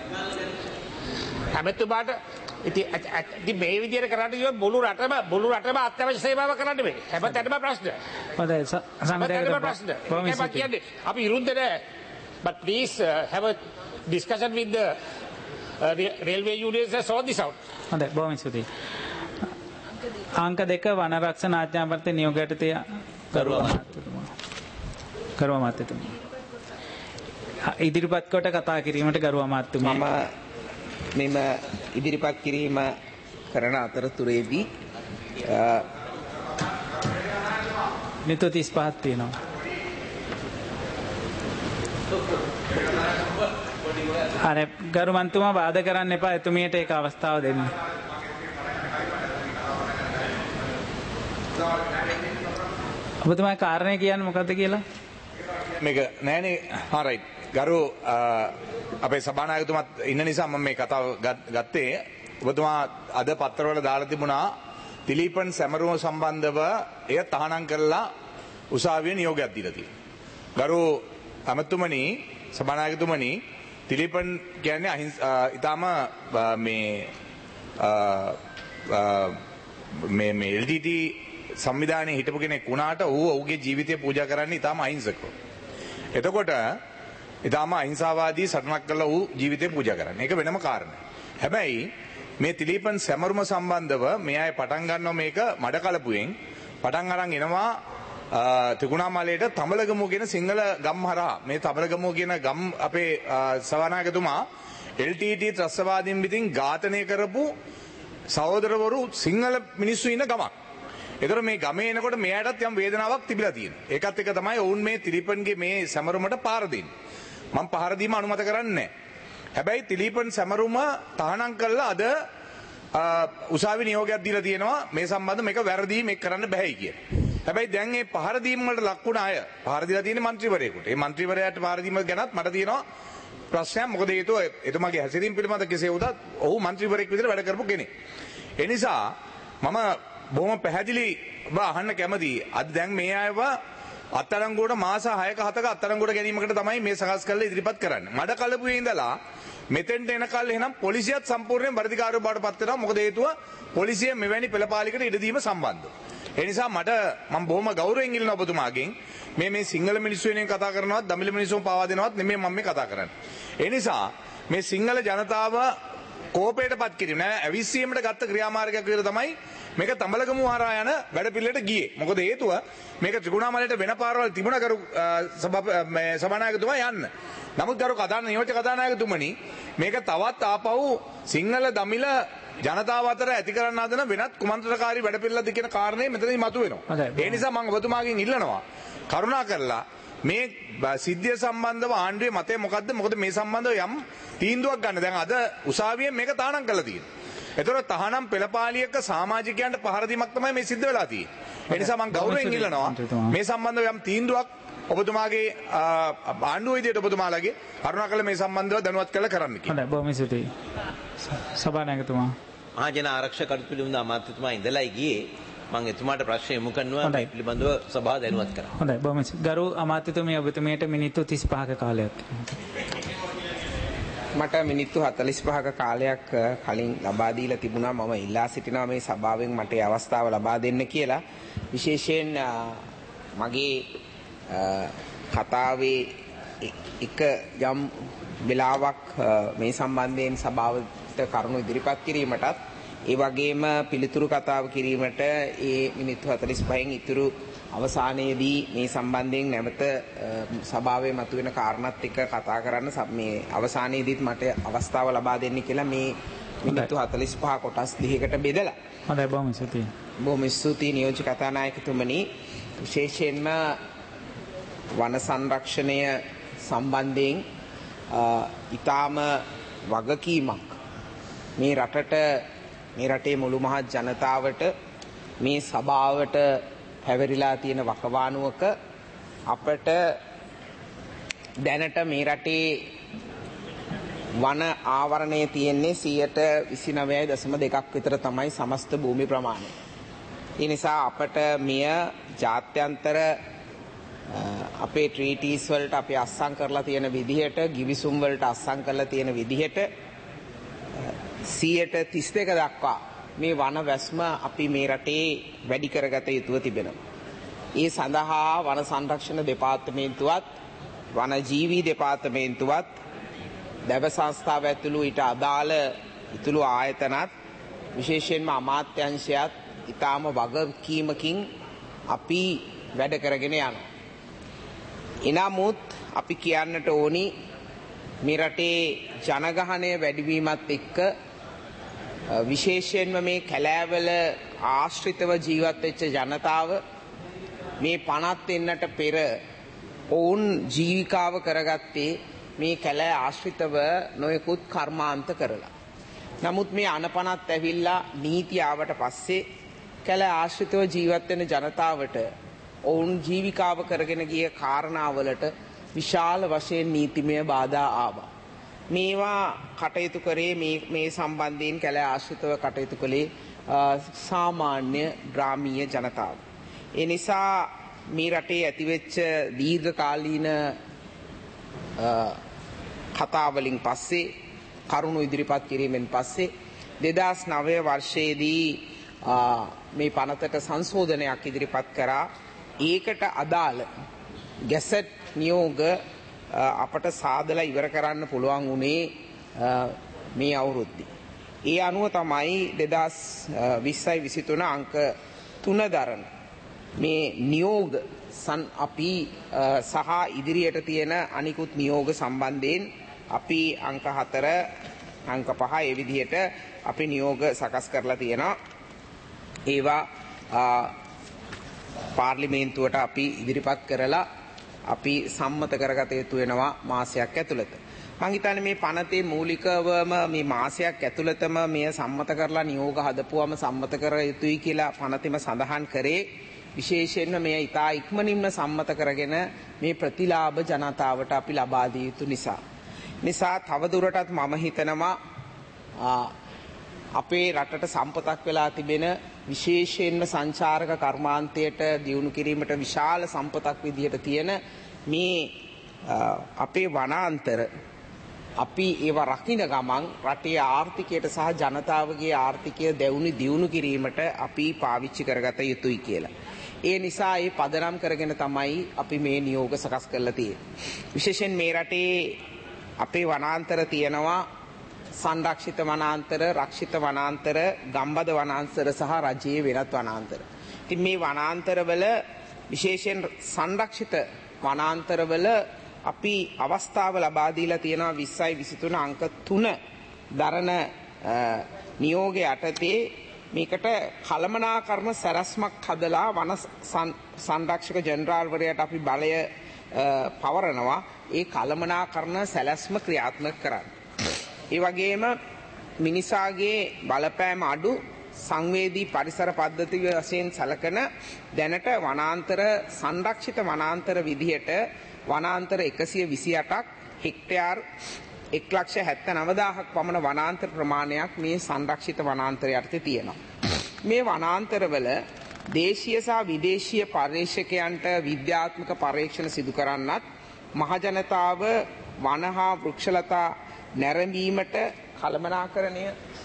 ඇමැතුමාට ඉතින් මේ විදිහට කරන්න කිව්වොත් මුළු රටම මුළු රටම අත්‍යවශ්‍ය සේවාව කරන්න බෑ. හැමතැනම ප්‍රශ්න. හොඳයි සංවිධායක ප්‍රශ්න. ඒක කියන්නේ අපි විරුද්ධ නෑ. But please uh, have a discussion with the uh, railway unions and sort this out. හොඳයි බොහොම ස්තුතියි. අංක දෙක වන රක්ෂණ ආඥාපත්‍ර නියෝගයට තිය කරුවා කරුවා මාත්‍යතුමා. ඉදිරිපත් කොට කතා කිරීමට කරුවා මාත්‍යතුමා. මම මෙම ඉදිරිපත් කිරීම කරන අතරතුරේදී නිතු තිස් පහක් තියෙනවා. අර ගරු මන්තුමා වාද කරන්න එපා එතුමියට ඒක අවස්ථාව දෙන්න. ඔබතුමා කාරණේ කියන්නේ මොකද්ද කියලා? මේක නෑනේ හරයි. ගරු අපේ සභානායකතුමාත් ඉන්න නිසා මම මේ කතාව ගත්තේ. ඔබතුමා අද පත්තරවල දාලා තිබුණා තිලීපන් සැමරුම සම්බන්ධව එය තහනම් කරලා උසාවියේ නියෝගයක් දීලා තියෙනවා. ගරු අමතුමනි සභානායකතුමනි තිලීපන් කියන්නේ ඊටාම මේ මේ මේ එල් ටී ටී සංවිධානයේ හිටපු කෙනෙක් වුණාට ඌ ඔහුගේ ජීවිතය පූජා කරන්නේ ඊටාම අහිංසකව. එතකොට ඊටාම අහිංසාවාදී සටනක් කළා ඌ ජීවිතය පූජා කරන්නේ. ඒක වෙනම කාරණයක්. හැබැයි මේ තිලීපන් සැමරුම සම්බන්ධව මේ අය පටන් ගන්නවා මේක මඩ කලපුවෙන් පටන් අරන් එනවා තිකුණාමලයට තඹලගමුව කියන සිංහල ගම් හරහා මේ තඹලගමුව කියන ගම් අපේ සභානායකතුමා එල් ටී ටී ත්‍රස්තවාදීන් විසින් ඝාතනය කරපු සහෝදරවරු සිංහල මිනිස්සු ඉන්න ගමක්. ඒතර මේ ගමේ එනකොට මෙයාටත් යම් වේදනාවක් තිබිලා තියෙනවා. ඒකත් එක තමයි ඔවුන් මේ තිලීපන්ගේ මේ සැමරුමට පාර දෙන්නේ. මම පහර දීම අනුමත කරන්නේ නැහැ. හැබැයි තිලීපන් සැමරුම තහනම් කළා අද උසාවි නියෝගයක් දීලා තියෙනවා මේ සම්බන්ධ මේක වැරදි මේක කරන්න බෑයි කියලා. හැබැයි දැන් මේ පහර දීම වලට ලක් වුණ අය පහර දීලා තියෙන්නේ മന്ത്രിවරයෙකුට. ඒ മന്ത്രിවරයාට පහර දීම ගැනත් මට තියෙනවා ප්‍රශ්නයක්. මොකද හේතුව එතුමාගේ හැසිරීම පිළිබඳ කෙසේ වුණත් ඔහු മന്ത്രിවරයෙක් විදිහට වැඩ කරපු කෙනෙක්. ඒ නිසා මම බොහොම පැහැදිලිව අහන්න කැමතියි. අද දැන් මේ අයව අත්අඩංගුවට මාස හයක හතක අත්අඩංගුවට ගැනීමකට තමයි මේ සකස් කරලා ඉදිරිපත් කරන්නේ. මඩ කලපුවේ ඉඳලා මෙතෙන්ට එනකල් එහෙනම් පොලිසියත් සම්පූර්ණයෙන් වරදිකාරයෝ බවට පත් වෙනවා. මොකද හේතුව පොලිසිය මෙවැනි පෙළපාලිකට ඉඩ දීම සම්බන්ධව. ඒ නිසා මට මම බොහොම ගෞරවයෙන් ඉල්ලනවා ඔබතුමාගෙන් මේ මේ සිංහල මිනිස්සු වෙනුවෙන් කතා කරනවත් දමිළ මිනිස්සුන් පාවා දෙනවත් නෙමෙයි මම මේ කතා කරන්නේ. ඒ නිසා මේ සිංහල ජනතාව කෝපයටපත් කිරීම නෑ අවිස්සීමට ගත්ත ක්‍රියාමාර්ගයක් විදිහට තමයි මේක තඹලගමු හරහා යන වැඩ පිළිවෙලට ගියේ. මොකද හේතුව මේක ත්‍රිකුණාමලයට වෙන පාරවල් තිබුණ කරු සභානායකතුමා යන්න. නමුත් ගරු කතාන නියෝජ්‍ය කතානායකතුමනි මේක තවත් ආපහු සිංහල දමිළ ජනතාව අතර ඇති කරන්න හදන වෙනත් කුමන්ත්‍රණකාරී වැඩ පිළිවෙලද කියන කාරණේ මෙතනදී මතුවෙනවා. ඒ නිසා මම ඔබතුමාගෙන් ඉල්ලනවා කරුණා කරලා මේ සිද්ධිය සම්බන්ධව ආණ්ඩුවේ මතය මොකද්ද? මොකද මේ සම්බන්ධව යම් තීන්දුවක් ගන්න. දැන් අද උසාවියෙන් මේක තානම් කරලා තියෙනවා. ඒතකොට තහනම් පෙළපාලියක සමාජිකයන්ට පහර දීමක් තමයි මේ සිද්ධ වෙලා තියෙන්නේ. ඒ නිසා මම ගෞරවයෙන් ඉල්ලනවා මේ සම්බන්ධව යම් තීන්දුවක් ඔබතුමාගේ ආණ්ඩුව විදියට ඔබතුමාලගේ කරුණාකරලා මේ සම්බන්ධව දැනුවත් කරලා කරන්න කියලා. හොඳයි බොහොම ස්තුතියි. සභානායකතුමා. මහජන ආරක්ෂක කටයුතු පිළිබඳ අමාත්‍යතුමා ඉඳලා ගියේ. මම එතුමාට ප්‍රශ්න යොමු කරනවා මේ පිළිබඳව සභාව දැනුවත් කරන්න. හොඳයි බොහොම ගරු අමාත්‍යතුමිය ඔබතුමියට මිනිත්තු තිස් පහක කාලයක්. මට මිනිත්තු හතළිස් පහක කාලයක් කලින් ලබා දීලා තිබුණා. මම ඉල්ලා සිටිනවා මේ සභාවෙන් මට ඒ අවස්ථාව ලබා දෙන්න කියලා. විශේෂයෙන් මගේ කතාවේ එක යම් වෙලාවක් මේ සම්බන්ධයෙන් සභාවට කරුණු ඉදිරිපත් කිරීමටත් ඒ වගේම පිළිතුරු කතාව කිරීමට ඒ මිනිත්තු හතළිස් පහෙන් ඉතුරු අවසානයේදී මේ සම්බන්ධයෙන් නැවත සභාවේ මතුවෙන කාරණාත් එක්ක කතා කරන්න මේ අවසානයේදීත් මට අවස්ථාව ලබා දෙන්න කියලා මේ මිනිත්තු හතළිස් පහ කොටස් දෙකකට බෙදලා. හොඳයි බොහොම ස්තුතියි. බොහොම ස්තුතියි නියෝජ්‍ය කතානායකතුමනි. විශේෂයෙන්ම වන සංරක්ෂණය සම්බන්ධයෙන් ඊටාම වගකීමක් මේ රටට මේ රටේ මුළු මහත් ජනතාවට මේ සභාවට හැවරිලා තියෙන වකවානුවක අපට දැනට මේ රටේ වන ආවරණය තියෙන්නේ සියයට විසිනවයයි දශම දෙකක් විතර තමයි සමස්ත භූමි ප්‍රමාණය. ඒ නිසා අපට මෙය ජාත්‍යන්තර අපේ ට්‍රීටීස් වලට අපි අත්සන් කරලා තියෙන විදිහට ගිවිසුම් වලට අත්සන් කරලා තියෙන විදිහට සියයට තිස් දෙක දක්වා මේ වන වැස්ම අපි මේ රටේ වැඩි කරගත යුතුව තිබෙනවා. ඒ සඳහා වන සංරක්ෂණ දෙපාර්තමේන්තුවත් වනජීවී දෙපාර්තමේන්තුවත් දැව සංස්ථාව ඇතුළු ඊට අදාළ ඉතුළු ආයතනත් විශේෂයෙන්ම අමාත්‍යංශයත් ඊටාම වගකීමකින් අපි වැඩ කරගෙන යනවා. එනමුත් අපි කියන්නට ඕනි මේ රටේ ජනගහනය වැඩිවීමත් එක්ක විශේෂයෙන්ම මේ කැලෑවල ආශ්‍රිතව ජීවත් වෙච්ච ජනතාව මේ පනත් එන්නට පෙර ඔවුන් ජීවිකාව කරගත්තේ මේ කැලෑ ආශ්‍රිතව නොයෙකුත් කර්මාන්ත කරලා. නමුත් මේ අනපනත් ඇවිල්ලා නීති ආවට පස්සේ කැලෑ ආශ්‍රිතව ජීවත් වෙන ජනතාවට ඔවුන් ජීවිකාව කරගෙන ගිය කාරණාවලට විශාල වශයෙන් නීතිමය බාධා ආවා. මේවා කටයුතු කරේ මේ සම්බන්ධයෙන් කැලෑ ආශ්‍රිතව කටයුතු කළේ සාමාන්‍ය ග්‍රාමීය ජනතාව. ඒ නිසා මේ රටේ ඇතිවෙච්ච දීර්ඝකාලීන කතාවලින් පස්සේ කරුණු ඉදිරිපත් කිරීමෙන් පස්සේ දෙදහස් නවය වර්ෂයේදී මේ පනතට සංශෝධනයක් ඉදිරිපත් කරා. ඒකට අදාළ ගැසට් නියෝග අපට සාදලා ඉවර කරන්න පුළුවන් වුණේ මේ අවුරුද්දේ. ඒ අනුව තමයි දෙදහස් විස්සයි විසිතුන අංක තුන දරන මේ නියෝග අපි සහ ඉදිරියට තියෙන අනිකුත් නියෝග සම්බන්ධයෙන් අපි අංක හතර අංක පහ ඒ විදිහට අපි නියෝග සකස් කරලා තියෙනවා. ඒවා පාර්ලිමේන්තුවට අපි ඉදිරිපත් කරලා අපි සම්මත කරගත යුතු වෙනවා මාසයක් ඇතුළත. මම හිතන්නේ මේ පනතේ මූලිකවම මේ මාසයක් ඇතුළතම මේ සම්මත කරලා නියෝග හදපුවම සම්මත කර යුතුයි කියලා පනතෙම සඳහන් කරේ. විශේෂයෙන්ම මේ ඉතා ඉක්මනින්ම සම්මත කරගෙන මේ ප්‍රතිලාභ ජනතාවට අපි ලබා දිය යුතු නිසා. නිසා තවදුරටත් මම හිතනවා අපේ රටට සම්පතක් වෙලා තිබෙන විශේෂයෙන්ම සංචාරක කර්මාන්තයට දියුණු කිරීමට විශාල සම්පතක් විදිහට තියෙන මේ අපේ වනාන්තර අපි ඒව රකින්න ගමන් රටේ ආර්ථිකයට සහ ජනතාවගේ ආර්ථිකය දැවුණු දියුණු කිරීමට අපි පාවිච්චි කරගත යුතුයි කියලා. ඒ නිසා ඒ පදනම් කරගෙන තමයි අපි මේ නියෝග සකස් කරලා තියෙන්නේ. විශේෂයෙන් මේ රටේ අපේ වනාන්තර තියෙනවා සංරක්ෂිත වනාන්තර, රක්ෂිත වනාන්තර, ගම්බද වනාන්තර සහ රජයේ වෙනත් වනාන්තර. ඉතින් මේ වනාන්තරවල විශේෂයෙන් සංරක්ෂිත වනාන්තරවල අපි අවස්ථාව ලබා දීලා තියෙනවා විස්සයි විසිතුන අංක තුන දරන නියෝගය යටතේ මේකට කළමනාකරණ සැරැස්මක් හදලා වන සංරක්ෂක ජෙනරාල්වරයාට අපි බලය පවරනවා ඒ කළමනාකරණ සැලැස්ම ක්‍රියාත්මක කරන්න. ඒ වගේම මිනිසාගේ බලපෑම අඩු සංවේදී පරිසර පද්ධති වශයෙන් සැලකන දැනට වනාන්තර සංරක්ෂිත වනාන්තර විදිහට වනාන්තර එකසිය විසි අටක් හෙක්ටයාර් එක් ලක්ෂ හැත්තනව දාහක් පමණ වනාන්තර ප්‍රමාණයක් මේ සංරක්ෂිත වනාන්තර යටතේ තියෙනවා. මේ වනාන්තරවල දේශීය සහ විදේශීය පර්යේෂකයන්ට විද්‍යාත්මක පරීක්ෂණ සිදු කරන්නත් මහජනතාව වන හා වෘක්ෂලතා නැරඹීමට කළමනාකරණය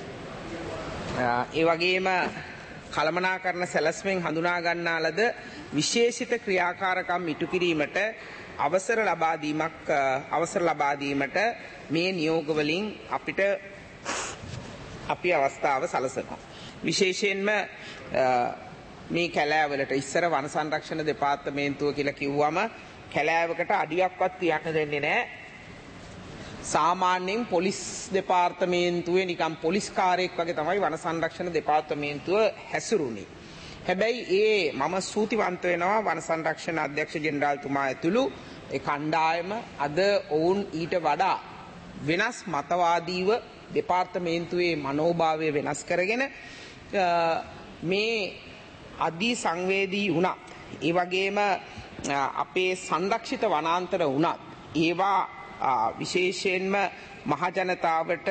ඒ වගේම කළමනාකරණ සැලැස්මෙන් හඳුනා ගන්නා ලද විශේෂිත ක්‍රියාකාරකම් ඉටු කිරීමට අවසර ලබා දීමක් අවසර ලබා දීමට මේ නියෝග වලින් අපිට අපි අවස්ථාව සලසනවා. විශේෂයෙන්ම මේ කැලෑවලට ඉස්සර වන සංරක්ෂණ දෙපාර්තමේන්තුව කියලා කිව්වම කැලෑවකට අඩියක්වත් තියන්න දෙන්නේ නැහැ. සාමාන්‍යයෙන් පොලිස් දෙපාර්තමේන්තුවේ නිකම් පොලිස් කාර්යයක් වගේ තමයි වන සංරක්ෂණ දෙපාර්තමේන්තුව හැසිරුණේ. හැබැයි ඒ මම ස්තුතිවන්ත වෙනවා වන සංරක්ෂණ අධ්‍යක්ෂ ජෙනරාල්තුමා ඇතුළු ඒ කණ්ඩායම අද ඔවුන් ඊට වඩා වෙනස් මතවාදීව දෙපාර්තමේන්තුවේ මනෝභාවය වෙනස් කරගෙන මේ අධි සංවේදී වුණා. ඒ වගේම අපේ සංරක්ෂිත වනාන්තර වුණත් ඒවා විශේෂයෙන්ම මහජනතාවට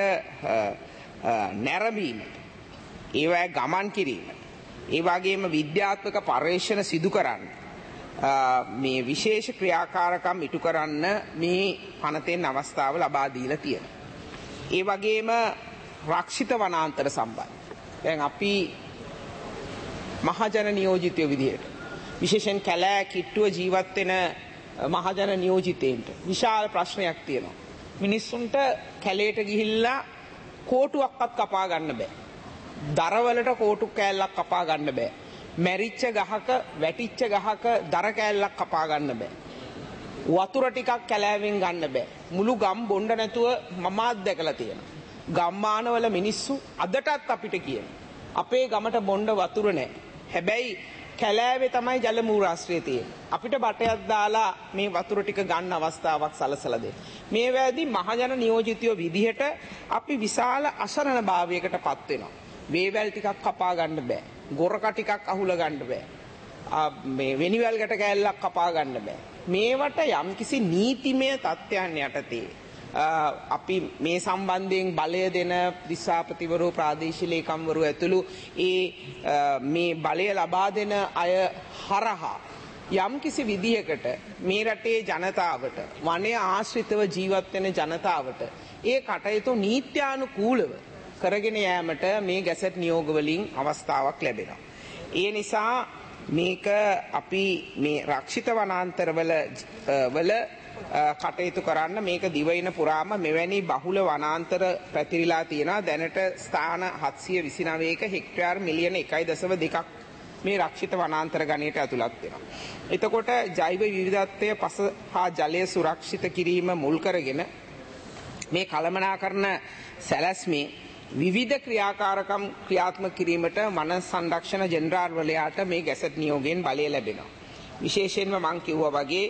නැරඹීමට ඒවා ගමන් කිරීමට ඒ වගේම විද්‍යාත්මක පර්යේෂණ සිදු කරන්න මේ විශේෂ ක්‍රියාකාරකම් ඉටු කරන්න මේ පනතෙන් අවස්ථාව ලබා දීලා තියෙනවා. ඒ වගේම රක්ෂිත වනාන්තර සම්බන්ධ. දැන් අපි මහජන නියෝජිතයෝ විදිහට විශේෂයෙන් කැලෑ කිට්ටුව ජීවත් වෙන මහජන නියෝජිතයින්ට විශාල ප්‍රශ්නයක් තියෙනවා. මිනිස්සුන්ට කැලේට ගිහිල්ලා කෝටුවක්වත් කපා ගන්න බෑ. දරවලට කෝටු කෑල්ලක් කපා ගන්න බෑ. මැරිච්ච ගහක වැටිච්ච ගහක දර කෑල්ලක් කපා ගන්න බෑ. වතුර ටිකක් කැලෑවෙන් ගන්න බෑ. මුළු ගම් බොණ්ඩ නැතුව මමාත් දැකලා තියෙනවා. ගම්මානවල මිනිස්සු අදටත් අපිට කියන අපේ ගමට බොණ්ඩ වතුර නැහැ. හැබැයි කැලෑවේ තමයි ජල මූලාශ්‍රය තියෙන්නේ. අපිට බටයක් දාලා මේ වතුර ටික ගන්න අවස්ථාවක් සලසලා දෙන්න. මේ වැදී මහජන නියෝජිතයෝ විදිහට අපි විශාල අසරණ භාවයකටපත් වෙනවා. වේවැල් ටිකක් කපා ගන්න බෑ. ගොරක ටිකක් අහුල ගන්න බෑ. මේ වෙනිවැල්කට කෑල්ලක් කපා ගන්න බෑ. මේවට යම්කිසි නීතිමය තත්ත්වයන් යටතේ අපි මේ සම්බන්ධයෙන් බලය දෙන දිසාපතිවරු ප්‍රාදේශීය ලේකම්වරු ඇතුළු ඒ මේ බලය ලබා දෙන අය හරහා යම්කිසි විදිහකට මේ රටේ ජනතාවට වනය ආශ්‍රිතව ජීවත් වෙන ජනතාවට ඒ කටයුතු නීත්‍යානුකූලව කරගෙන යාමට මේ ගැසට් නියෝග වලින් අවස්ථාවක් ලැබෙනවා. ඒ නිසා මේක අපි මේ රක්ෂිත වනාන්තරවල වල කටයුතු කරන්න මේක දිවයින පුරාම මෙවැනි බහුල වනාන්තර පැතිරිලා තියෙනවා. දැනට ස්ථාන හත්සිය විසිනවයක හෙක්ටයාර් මිලියන එකයි දශම දෙකක් මේ රක්ෂිත වනාන්තර ගණයට ඇතුළත් වෙනවා. එතකොට ජෛව විවිධත්වය පස හා ජලය සුරක්ෂිත කිරීම මුල් කරගෙන මේ කළමනාකරණ සැලැස්මේ විවිධ ක්‍රියාකාරකම් ක්‍රියාත්මක කිරීමට වන සංරක්ෂණ ජෙනරාල්වරයාට මේ ගැසට් නියෝගයෙන් බලය ලැබෙනවා. විශේෂයෙන්ම මම කිව්වා වගේ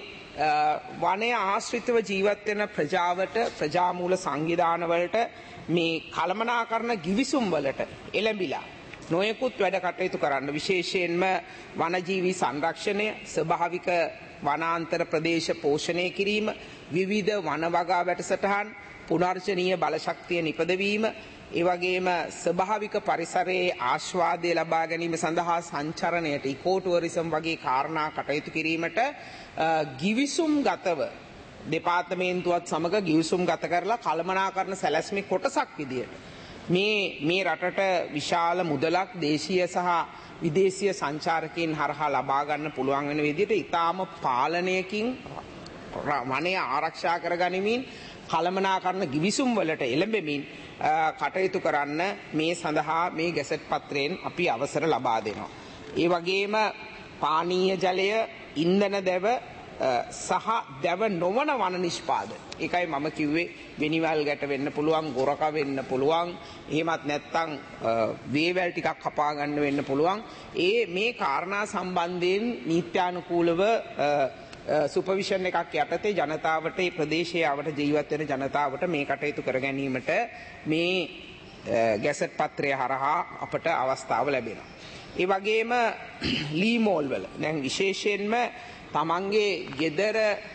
වනය ආශ්‍රිතව ජීවත් වෙන ප්‍රජාවට ප්‍රජාමූල සංවිධානවලට මේ කළමනාකරණ ගිවිසුම් වලට එළඹිලා නොයෙකුත් වැඩ කටයුතු කරන්න විශේෂයෙන්ම වනජීවී සංරක්ෂණය ස්වභාවික වනාන්තර ප්‍රදේශ පෝෂණය කිරීම විවිධ වන වගා වැඩසටහන් පුනර්ජනීය බලශක්තිය නිපදවීම ඒ වගේම ස්වභාවික පරිසරයේ ආස්වාදය ලබා ගැනීම සඳහා සංචරණයට ඉකෝ ටුවරිසම් වගේ කාරණා කටයුතු කිරීමට ගිවිසුම් ගතව දෙපාර්තමේන්තුවත් සමග ගිවිසුම් ගත කරලා කළමනාකරන සැලැස්මේ කොටසක් විදියට මේ මේ රටට විශාල මුදලක් දේශීය සහ විදේශීය සංචාරකයන් හරහා ලබා ගන්න පුළුවන් වෙන විදිහට ඊටාම පාලනයකින් වනය ආරක්ෂා කර ගනිමින් කළමනාකරන ගිවිසුම් වලට එළඹෙමින් කටයුතු කරන්න මේ සඳහා මේ ගැසට් පත්‍රයෙන් අපි අවසර ලබා දෙනවා. ඒ වගේම පානීය ජලය, ඉන්ධන දැව සහ දැව නොවන වන නිෂ්පාදන. ඒකයි මම කිව්වේ වෙනිවල් ගැට වෙන්න පුළුවන්, ගොරක වෙන්න පුළුවන්, එහෙමත් නැත්නම් වේවැල් ටිකක් කපා ගන්න වෙන්න පුළුවන්. ඒ මේ කාරණා සම්බන්ධයෙන් නීත්‍යානුකූලව සුපර්විෂන් එකක් යටතේ ජනතාවට මේ ප්‍රදේශයේ අවට ජීවත් වෙන ජනතාවට මේ කටයුතු කර ගැනීමට මේ ගැසට් පත්‍රය හරහා අපට අවස්ථාව ලැබෙනවා. ඒ වගේම ලී මෝල් වල දැන් විශේෂයෙන්ම තමන්ගේ ගෙදර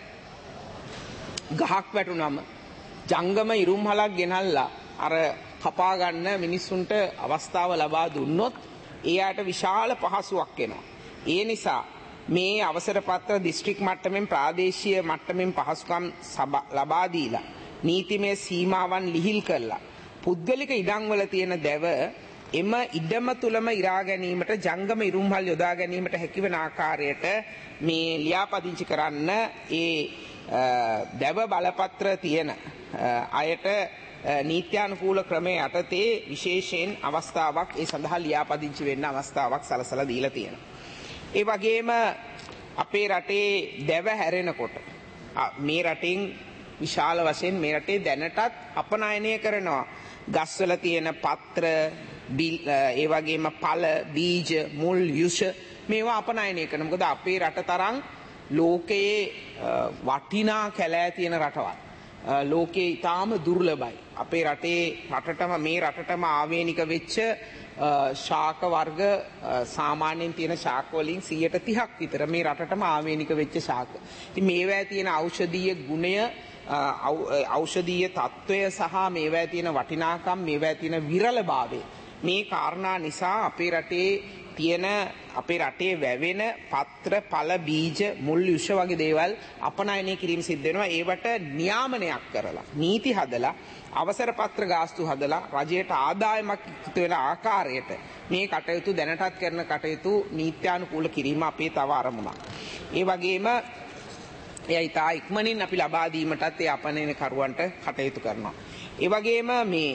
ගහක් වැටුනම ජංගම ඉරුම්හලක් ගෙනල්ලා අර කපා ගන්න මිනිස්සුන්ට අවස්ථාව ලබා දුන්නොත් එයාට විශාල පහසුවක් එනවා. ඒ නිසා මේ අවසර පත්‍ර දිස්ත්‍රික් මට්ටමින් ප්‍රාදේශීය මට්ටමින් පහසුකම් ලබා දීලා නීතිමය සීමාවන් ලිහිල් කරලා පුද්ගලික ඉඩම් වල තියෙන දැව එම ඉඩම තුලම ඉරා ගැනීමට ජංගම ඉරුම්හල් යොදා ගැනීමට හැකිවන ආකාරයට මේ ලියාපදිංචි කරන්න ඒ දැව බලපත්‍ර තියෙන අයට නීත්‍යානුකූල ක්‍රමයේ යටතේ විශේෂයෙන් අවස්ථාවක් ඒ සඳහා ලියාපදිංචි වෙන්න අවස්ථාවක් සලසලා දීලා තියෙනවා. ඒ වගේම අපේ රටේ දැව හැරෙනකොට මේ රටින් විශාල වශයෙන් මේ රටේ දැනටත් අපනයනය කරනවා ගස්වල තියෙන පත්‍ර, ඒ වගේම පළ, බීජ, මුල්, යුෂ මේවා අපනයනය කරන. මොකද අපේ රට තරම් ලෝකයේ වටිනා කැලෑ තියෙන රටවල් ලෝකයේ ඊටාම දුර්ලභයි. අපේ රටේ රටටම මේ රටටම ආවේනික වෙච්ච ශාක වර්ග සාමාන්‍යයෙන් තියෙන ශාක වලින් සියයට තිහක් විතර මේ රටටම ආවේනික වෙච්ච ශාක. ඉතින් මේවා තියෙන ඖෂධීය ගුණය, ඖෂධීය තත්වය සහ මේවා තියෙන වටිනාකම්, මේවා තියෙන විරලභාවය මේ කාරණා නිසා අපේ රටේ තියෙන අපේ රටේ වැවෙන පත්‍ර, පළ, බීජ, මුල්, යුෂ වගේ දේවල් අපනයනය කිරීම සිද්ධ වෙනවා. ඒවට නියාමනයක් කරලා, නීති හදලා, අවසර පත්‍ර ගාස්තු හදලා රජයට ආදායමක් ඉක්තු වෙන ආකාරයට මේ කටයුතු දැනටත් කරන කටයුතු නීත්‍යානුකූල කිරීම අපේ තව අරමුණක්. ඒ වගේම එයයි තා ඉක්මනින් අපි ලබා දීමටත් ඒ අපනයන කරුවන්ට කටයුතු කරනවා. ඒ වගේම මේ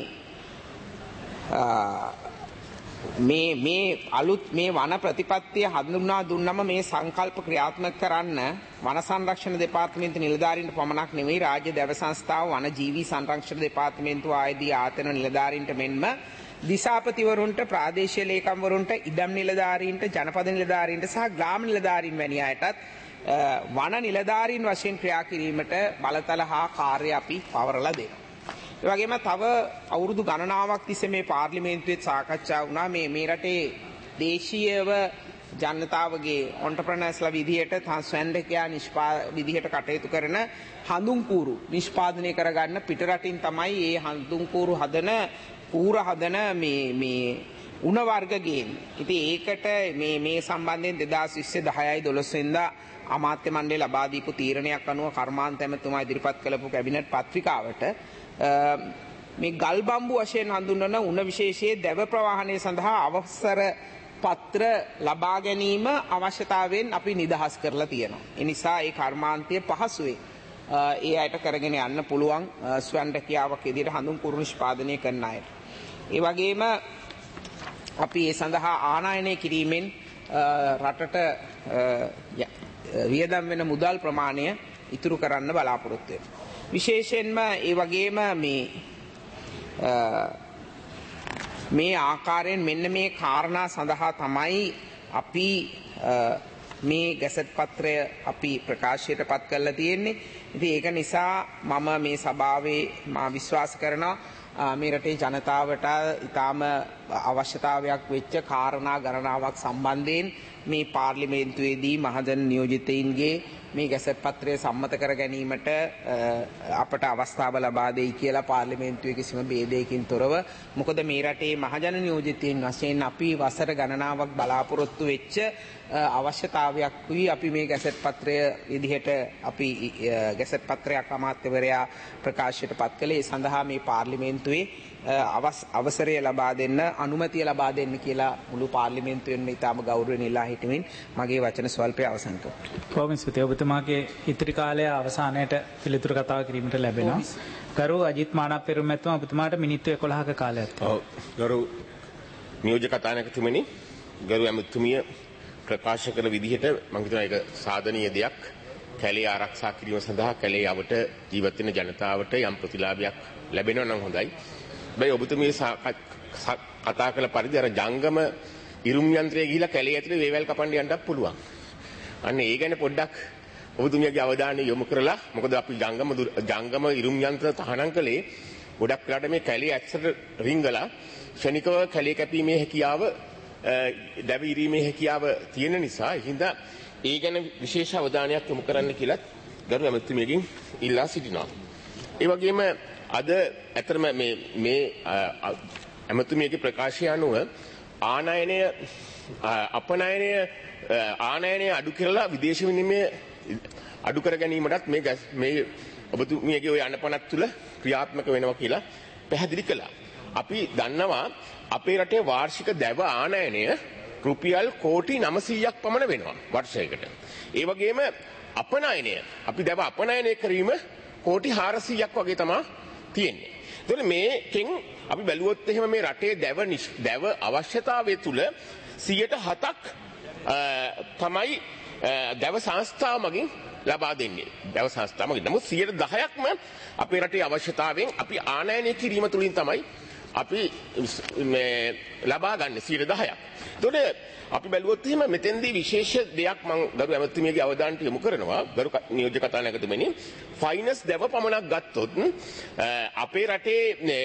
මේ මේ අලුත් මේ වන ප්‍රතිපත්තිය හඳුන්වා දුන්නම මේ සංකල්ප ක්‍රියාත්මක කරන්න වන සංරක්ෂණ දෙපාර්තමේන්තු නිලධාරීන්ට පමණක් නෙවෙයි රාජ්‍ය දැව සංස්ථාව, වන ජීවී සංරක්ෂණ දෙපාර්තමේන්තුව ආදී ආයතන නිලධාරීන්ට මෙන්ම දිසාපතිවරුන්ට, ප්‍රාදේශීය ලේකම්වරුන්ට, ඉඩම් නිලධාරීන්ට, ජනපද නිලධාරීන්ට සහ ග්‍රාම නිලධාරීන් වැනි අයටත් වන නිලධාරීන් වශයෙන් ක්‍රියා කිරීමට බලතල හා කාර්ය අපි පවරලා දෙනවා. ඒ වගේම තව අවුරුදු ගණනාවක් තිස්සේ මේ පාර්ලිමේන්තුවේ සාකච්ඡා වුණා මේ මේ රටේ දේශීයව ජනතාවගේ ඔන්ටර්ප්‍රනර්ස්ලා විදිහට සංස්වැන්ඩකයා නිෂ්පා විදිහට කටයුතු කරන හඳුන්කූරු නිෂ්පාදනය කරගන්න පිට රටින් තමයි මේ හඳුන්කූරු හදන කූර හදන මේ මේ උණ වර්ග ගේන්නේ. ඉතින් ඒකට මේ මේ සම්බන්ධයෙන් දෙදාස් විස්සේ දහයයි දොළොස් වෙනිදා අමාත්‍ය මණ්ඩලය ලබා දීපු තීරණයක් අනුව කර්මාන්ත ඇමතුමා ඉදිරිපත් කළපු කැබිනට් පත්‍රිකාවට මේ ගල් බම්බු වශයෙන් හඳුන්වන උණ විශේෂයේ දැව ප්‍රවාහනය සඳහා අවසර පත්‍ර ලබා ගැනීම අවශ්‍යතාවයෙන් අපි නිදහස් කරලා තියෙනවා. ඒ නිසා ඒ කර්මාන්තය පහසුවේ ඒ අයට කරගෙන යන්න පුළුවන් ස්වයංරැකියාවක් විදිහට හඳුන්කූරු නිෂ්පාදනය කරන අයට. ඒ වගේම අපි ඒ සඳහා ආනයනය කිරීමෙන් රටට වියදම් වෙන මුදල් ප්‍රමාණය ඉතුරු කරන්න බලාපොරොත්තු වෙනවා. විශේෂයෙන්ම ඒ වගේම මේ මේ ආකාරයෙන් මෙන්න මේ කාරණා සඳහා තමයි අපි මේ ගැසට් පත්‍රය අපි ප්‍රකාශයට පත් කරලා තියෙන්නේ. ඉතින් ඒක නිසා මම මේ සභාවේ මා විශ්වාස කරනවා මේ රටේ ජනතාවට ඉතාම අවශ්‍යතාවයක් වෙච්ච කාරණා ගණනාවක් සම්බන්ධයෙන් මේ පාර්ලිමේන්තුවේදී මහජන නියෝජිතයින්ගේ මේ ගැසට් පත්‍රය සම්මත කර ගැනීමට අපට අවස්ථාව ලබා දෙයි කියලා පාර්ලිමේන්තුවේ කිසිම ભેදයකින් තොරව. මොකද මේ රටේ මහජන නියෝජිතයින් වශයෙන් අපි වසර ගණනාවක් බලාපොරොත්තු වෙච්ච අවශ්‍යතාවයක් වී අපි මේ ගැසට් පත්‍රය විදිහට අපි ගැසට් පත්‍රයක් අමාත්‍යවරයා ප්‍රකාශයට පත් කළේ. ඒ සඳහා මේ පාර්ලිමේන්තුවේ අවසරය ලබා දෙන්න අනුමැතිය ලබා දෙන්න කියලා මුළු පාර්ලිමේන්තුවෙන් ඉතාම ගෞරවයෙන් ඉල්ලා හිටමින් මගේ වචන ස්වල්පය අවසන් කරනවා. කොහොම ස්තුතියි ඔබතුමාගේ ඉතිරි කාලය අවසානයේට පිළිතුරු කතාව කිරීමට ලැබෙනවා. ගරු අජිත් මානප්පෙරුම මැතිතුමා ඔබතුමාට මිනිත්තු එකොළහක කාලයක් තියෙනවා. ඔව් ගරු නියෝජ්‍ය කතානායකතුමනි, ගරු ඇමතුමිය ප්‍රකාශ කළ විදිහට මම හිතනවා ඒක සාධනීය දෙයක්. කැලේ ආරක්ෂා කිරීම සඳහා කැලේ යවට ජීවත් වෙන ජනතාවට යම් ප්‍රතිලාභයක් ලැබෙනවා නම් හොඳයි. හැබැයි ඔබතුමිය කතා කළ පරිදි අර ජංගම ඉරුම් යන්ත්‍රය ගිහිලා කැලේ ඇතුලේ වේවැල් කපන්න යන්නත් පුළුවන්. අන්න ඒ ගැන පොඩ්ඩක් ඔබතුමියගේ අවධානය යොමු කරලා, මොකද අපි ජංගම ජංගම ඉරුම් යන්ත්‍ර තහනම් කළේ ගොඩක් වෙලාට මේ කැලේ ඇක්සට රිංගලා ක්ෂණිකව කැලේ කැපීමේ හැකියාව දැවීරීමේ හැකියාව තියෙන නිසා හින්දා ඒ ගැන විශේෂ අවධානයක් යොමු කරන්න කියලා ගරු ඇමතුමියගෙන් ඉල්ලා සිටිනවා. ඒ වගේම අද ඇතරම මේ මේ ඇමතුමියගේ ප්‍රකාශය අනුව ආනයනය අපනයනය ආනයනය අඩු කරලා විදේශ විනිමය අඩු කර ගැනීමටත් මේ මේ ඔබතුමියගේ ওই අනපනත් තුළ ක්‍රියාත්මක වෙනවා කියලා පැහැදිලි කළා. අපි දන්නවා අපේ රටේ වාර්ෂික දැව ආනයනය රුපියල් කෝටි නවසීයක් පමණ වෙනවා වර්ෂයකට. ඒ වගේම අපනයනය අපි දැව අපනයනය කිරීම කෝටි හාරසීයක් වගේ තමයි තියෙන්නේ. එතකොට මේකෙන් අපි බැලුවොත් එහෙම මේ රටේ දැව දැව අවශ්‍යතාවය තුල සියයට හතක් තමයි දැව සංස්ථාව මගින් ලබා දෙන්නේ. දැව සංස්ථාව මගින්. නමුත් සියයට දහයක්ම අපේ රටේ අවශ්‍යතාවයෙන් අපි ආනයනය කිරීම තුලින් තමයි අපි මේ ලබා ගන්න සියයට දහයක්. එතකොට අපි බැලුවොත් එහෙම මෙතෙන්දී විශේෂ දෙයක් මම ගරු ඇමතුමියගේ අවධානයට යොමු කරනවා. ගරු නියෝජ්‍ය කතානායකතුමනි, ෆයිනස් දැව පමණක් ගත්තොත් අපේ රටේ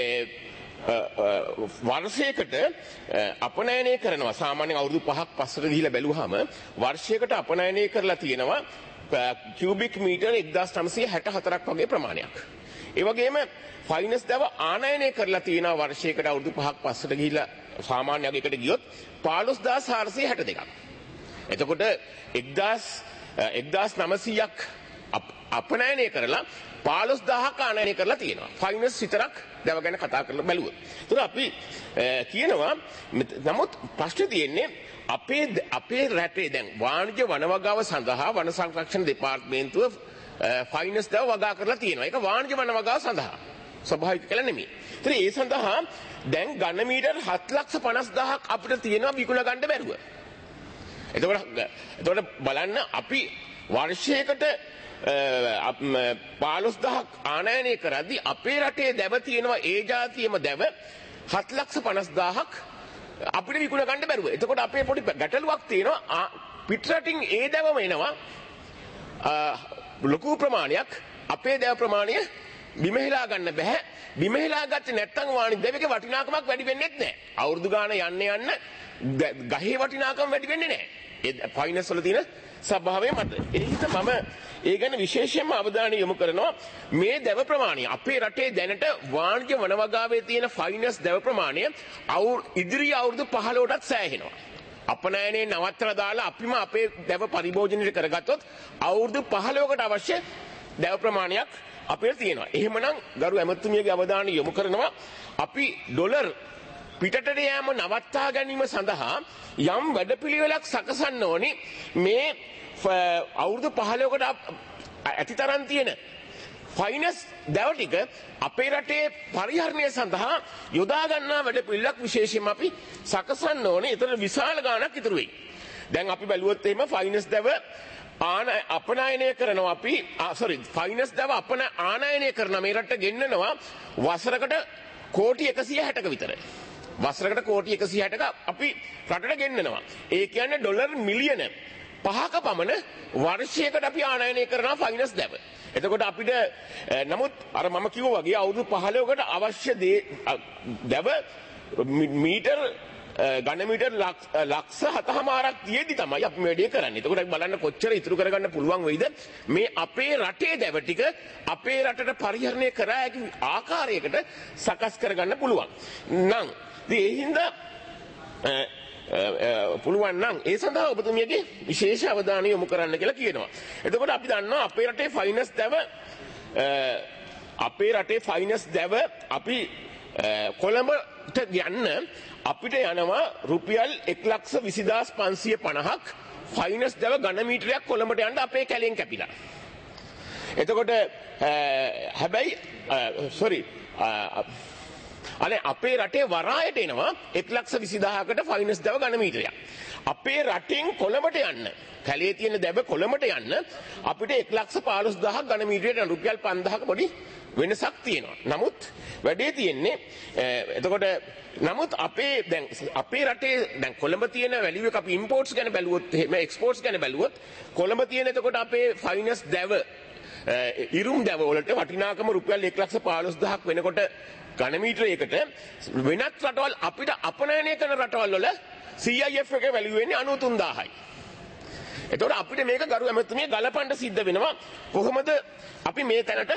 වර්ෂයකට අපනයනය කරනවා සාමාන්‍යයෙන් අවුරුදු පහක් පස්සට ගිහිලා බැලුවාම වර්ෂයකට අපනයනය කරලා තියෙනවා කියුබික් මීටර් එක්දාස් නවසිය හැට හතරක් වගේ ප්‍රමාණයක්. ඒ වගේම ෆයිනස් දැව ආනයනය කරලා තියෙනවා වර්ෂයකට අවුරුදු පහක් පස්සට ගිහිලා සාමාන්‍ය අගයකට ගියොත් පහළොස්දාස් හාරසිය හැට දෙකක්. එතකොට එක්දාස් නවසීයක් අපනයනය කරලා පහළොස්දාහක් ආනයනය කරලා තියෙනවා. ෆයිනස් විතරක් දැව ගැන කතා කරලා බැලුවොත්. ඒතර අපි කියනවා නමුත් ප්‍රශ්නේ තියෙන්නේ අපේ අපේ රටේ දැන් වාණිජ්‍ය වනවගාව සඳහා වන සංරක්ෂණ දෙපාර්තමේන්තුව ෆයිනස් දැව වගා කරලා තියෙනවා. ඒක වාණිජ්‍ය වනවගාව සඳහා. ස්වභාවික කියලා නෙමෙයි. ඒතර ඒ සඳහා දැන් ඝන මීටර් හත් ලක්ෂ පනස් දහසක් අපිට තියෙනවා විකුණ ගන්න බැරුව. එතකොට එතකොට බලන්න අපි වර්ෂයකට පහළොස් දහසක් ආනයනය කරද්දී අපේ රටේ දැව තියෙනවා ඒ જાතියෙම දැව හත් ලක්ෂ පනස් දහසක් අපිට විකුණ ගන්න බැරුව. එතකොට අපේ පොඩි ගැටලුවක් තියෙනවා. පිටරටින් ඒ දැවම එනවා ලොකු ප්‍රමාණයක් අපේ දැව ප්‍රමාණය බිමහිලා ගන්න බෑ. බිමහිලා ගත්තේ නැත්නම් වාණිජ දැවකේ වටිනාකමක් වැඩි වෙන්නේ නැහැ. අවුරුදු ගාන යන්න යන්න ගහේ වටිනාකම වැඩි වෙන්නේ නැහැ. ඒ ෆයිනස් වල තියෙන ස්වභාවය මත. ඒ නිසා මම ඒ ගැන විශේෂයෙන්ම අවධානය යොමු කරනවා. මේ දැව ප්‍රමාණය අපේ රටේ දැනට වාණිජ වනවගාවේ තියෙන ෆයිනස් දැව ප්‍රමාණය ඉදිරි අවුරුදු පහළොවටත් සෑහෙනවා. අපනයනේ නවත්තලා දාලා අපිම අපේ දැව පරිභෝජනයට කරගත්තොත් අවුරුදු පහළොවකට අවශ්‍ය දැව ප්‍රමාණයක් අපිට තියෙනවා. එහෙමනම් ගරු ඇමතුමියගේ අවධානය යොමු කරනවා අපි ඩොලර් පිටතට යෑම නවත්තා ගැනීම සඳහා යම් වැඩපිළිවෙලක් සකසන්න ඕනි. මේ අවුරුදු පහළොවකට ඇතිතරම් තියෙන ෆයිනස් දැව ටික අපේ රටේ පරිහරණය සඳහා යොදා ගන්නා වැඩපිළිවෙලක් විශේෂයෙන්ම අපි සකසන්න ඕනේ. ඒතර විශාල ගාණක් ඉතුරු වෙයි. දැන් අපි බැලුවොත් එහෙම ෆයිනස් දැව ආන අපනයනය කරනවා අපි සෝරි ෆයිනස් දැව අපන ආනයනය කරන මේ රටට ගෙන්නනවා වසරකට කෝටි එකසිය හැටක විතර. වසරකට කෝටි එකසිය හැටක අපි රටට ගෙන්නනවා. ඒ කියන්නේ ඩොලර් මිලියන පහක පමණ වර්ෂයකට අපි ආනයනය කරනවා ෆයිනස් දැව. එතකොට අපිට නමුත් අර මම කිව්වා වගේ අවුරුදු පහළොවකට අවශ්‍ය දැව මීටර් ඝන මීටර් ලක්ෂ හතමාරක් තියෙදි තමයි අපි මේ වැඩේ කරන්නේ. එතකොට අපි බලන්න කොච්චර ඉතුරු කරගන්න පුළුවන් වෙයිද මේ අපේ රටේ දැව ටික අපේ රටට පරිහරණය කරා හැකි ආකාරයකට සකස් කරගන්න පුළුවන්. නම් ඒ හින්දා පුළුවන් නම් ඒ සඳහා ඔබතුමියගේ විශේෂ අවධානය යොමු කරන්න කියලා කියනවා. එතකොට අපි දන්නවා අපේ රටේ ෆයිනස් දැව අපේ රටේ ෆයිනස් දැව අපි කොළඹට යන්න අපිට යනවා රුපියල් එක ලක්ෂ විසි හදාස් පන්සිය පනහක් ෆයිනස් දැව ඝන මීටරයක් කොළඹට යන්න අපේ කැලෙන් කැපිලා. එතකොට හැබැයි සොරි අනේ අපේ රටේ වරායට එනවා එක ලක්ෂ විසි දහයකට ෆයිනස් දැව ඝන මීටරයක්. අපේ රටින් කොළඹට යන්න කැලේ තියෙන දැව කොළඹට යන්න අපිට එක ලක්ෂ පහළොස් දහසක් ඝන මීටරයට රුපියල් පන්දහක පොඩි වෙනසක් තියෙනවා. නමුත් වැඩේ තියෙන්නේ එතකොට නමුත් අපේ දැන් අපේ රටේ දැන් කොළඹ තියෙන වැලියු එක අපි ඉම්පෝර්ට්ස් ගැන බැලුවොත් එහෙම එක්ස්පෝර්ට්ස් ගැන බැලුවොත් කොළඹ තියෙන එතකොට අපේ ෆයිනස් දැව ඉරුම් දැව වලට වටිනාකම රුපියල් එක ලක්ෂ පහළොස් දහසක් වෙනකොට ඝන මීටරයකට වෙනත් රටවල් අපිට අපනයනය කරන රටවල් වල සී අයි එෆ් එකේ වැලියු වෙන්නේ අනූ තුන් දහසයි. එතකොට අපිට මේක ගරු ඇමතුමිය ගලපන්න සිද්ධ වෙනවා කොහොමද අපි මේ තැනට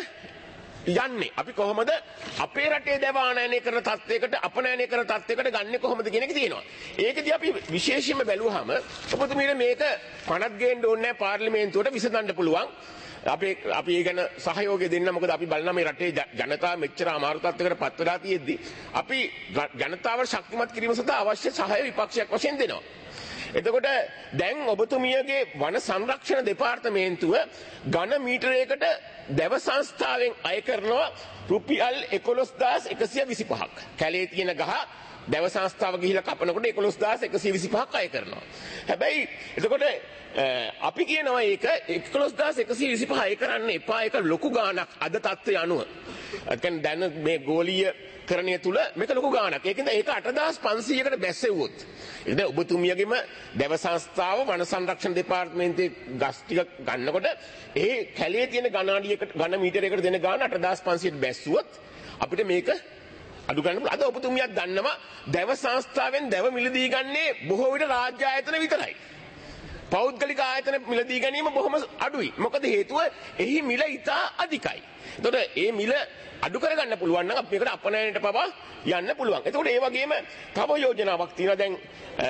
යන්නේ අපි කොහොමද අපේ රටේ දැව ආනයනය කරන තත්ත්වයකට අපනයනය කරන තත්ත්වයකට ගන්නේ කොහොමද කියන එක තියෙනවා. ඒකදී අපි විශේෂයෙන්ම බැලුවාම ඔබතුමීට මේක පනත් ගේන්න ඕනේ නැහැ පාර්ලිමේන්තුවට විසඳන්න පුළුවන්. අපි අපි ඒ ගැන සහයෝගය දෙන්න මොකද අපි බලනවා මේ රටේ ජනතාව මෙච්චර අමාරු තත්ත්වයකට පත් වෙලා තියෙද්දි අපි ජනතාව ශක්තිමත් කිරීම සඳහා අවශ්‍ය සහාය විපක්ෂයක් වශයෙන් දෙනවා. එතකොට දැන් ඔබතුමියගේ වන සංරක්ෂණ දෙපාර්තමේන්තුව ඝන මීටරයකට දැව සංස්ථාවෙන් අය කරනවා රුපියල් එකොළොස් දහස් එකසිය විසි පහක්. කැලේ තියෙන ගහ දැව සංස්ථාව ගිහිලා කපනකොට එකොළොස් දහස් එකසිය විසි පහක් අය කරනවා. හැබැයි එතකොට අපි කියනවා ඒක එකොළොස් දහස් එකසිය විසි පහ අය කරන්න එපා. ඒක ලොකු ගාණක් අද තත්ත්වය අනුව. ඒ කියන්නේ දැන් මේ ගෝලීය කරණය තුල මේක ලොකු ගාණක්. ඒකෙන්ද ඒක අට දහස් පන්සීයකට බැස්සෙව්වොත්. ඉතින් ඔබතුමියගේම දැව සංස්ථාව වන සංරක්ෂණ දෙපාර්තමේන්තුවේ ගස් ටික ගන්නකොට ඒ කැලේ තියෙන ඝන අඩියකට ඝන මීටරයකට දෙන ගාණ අට දහස් පන්සීයට බැස්සුවොත් අපිට මේක අඩු ගන්න පුළුවන්. අද ඔබතුමියක් දන්නවා දැව සංස්ථාවෙන් දැව මිලදී ගන්නේ බොහෝ විට රාජ්‍ය ආයතන විතරයි. පෞද්ගලික ආයතන මිලදී ගැනීම බොහොම අඩුයි. මොකද හේතුව එහි මිල ඉතා අධිකයි. එතකොට ඒ මිල අඩු කරගන්න පුළුවන් නම් අපි මේකට අපනයනයට පවා යන්න පුළුවන්. එතකොට ඒ වගේම තව යෝජනාවක් තියෙනවා. දැන්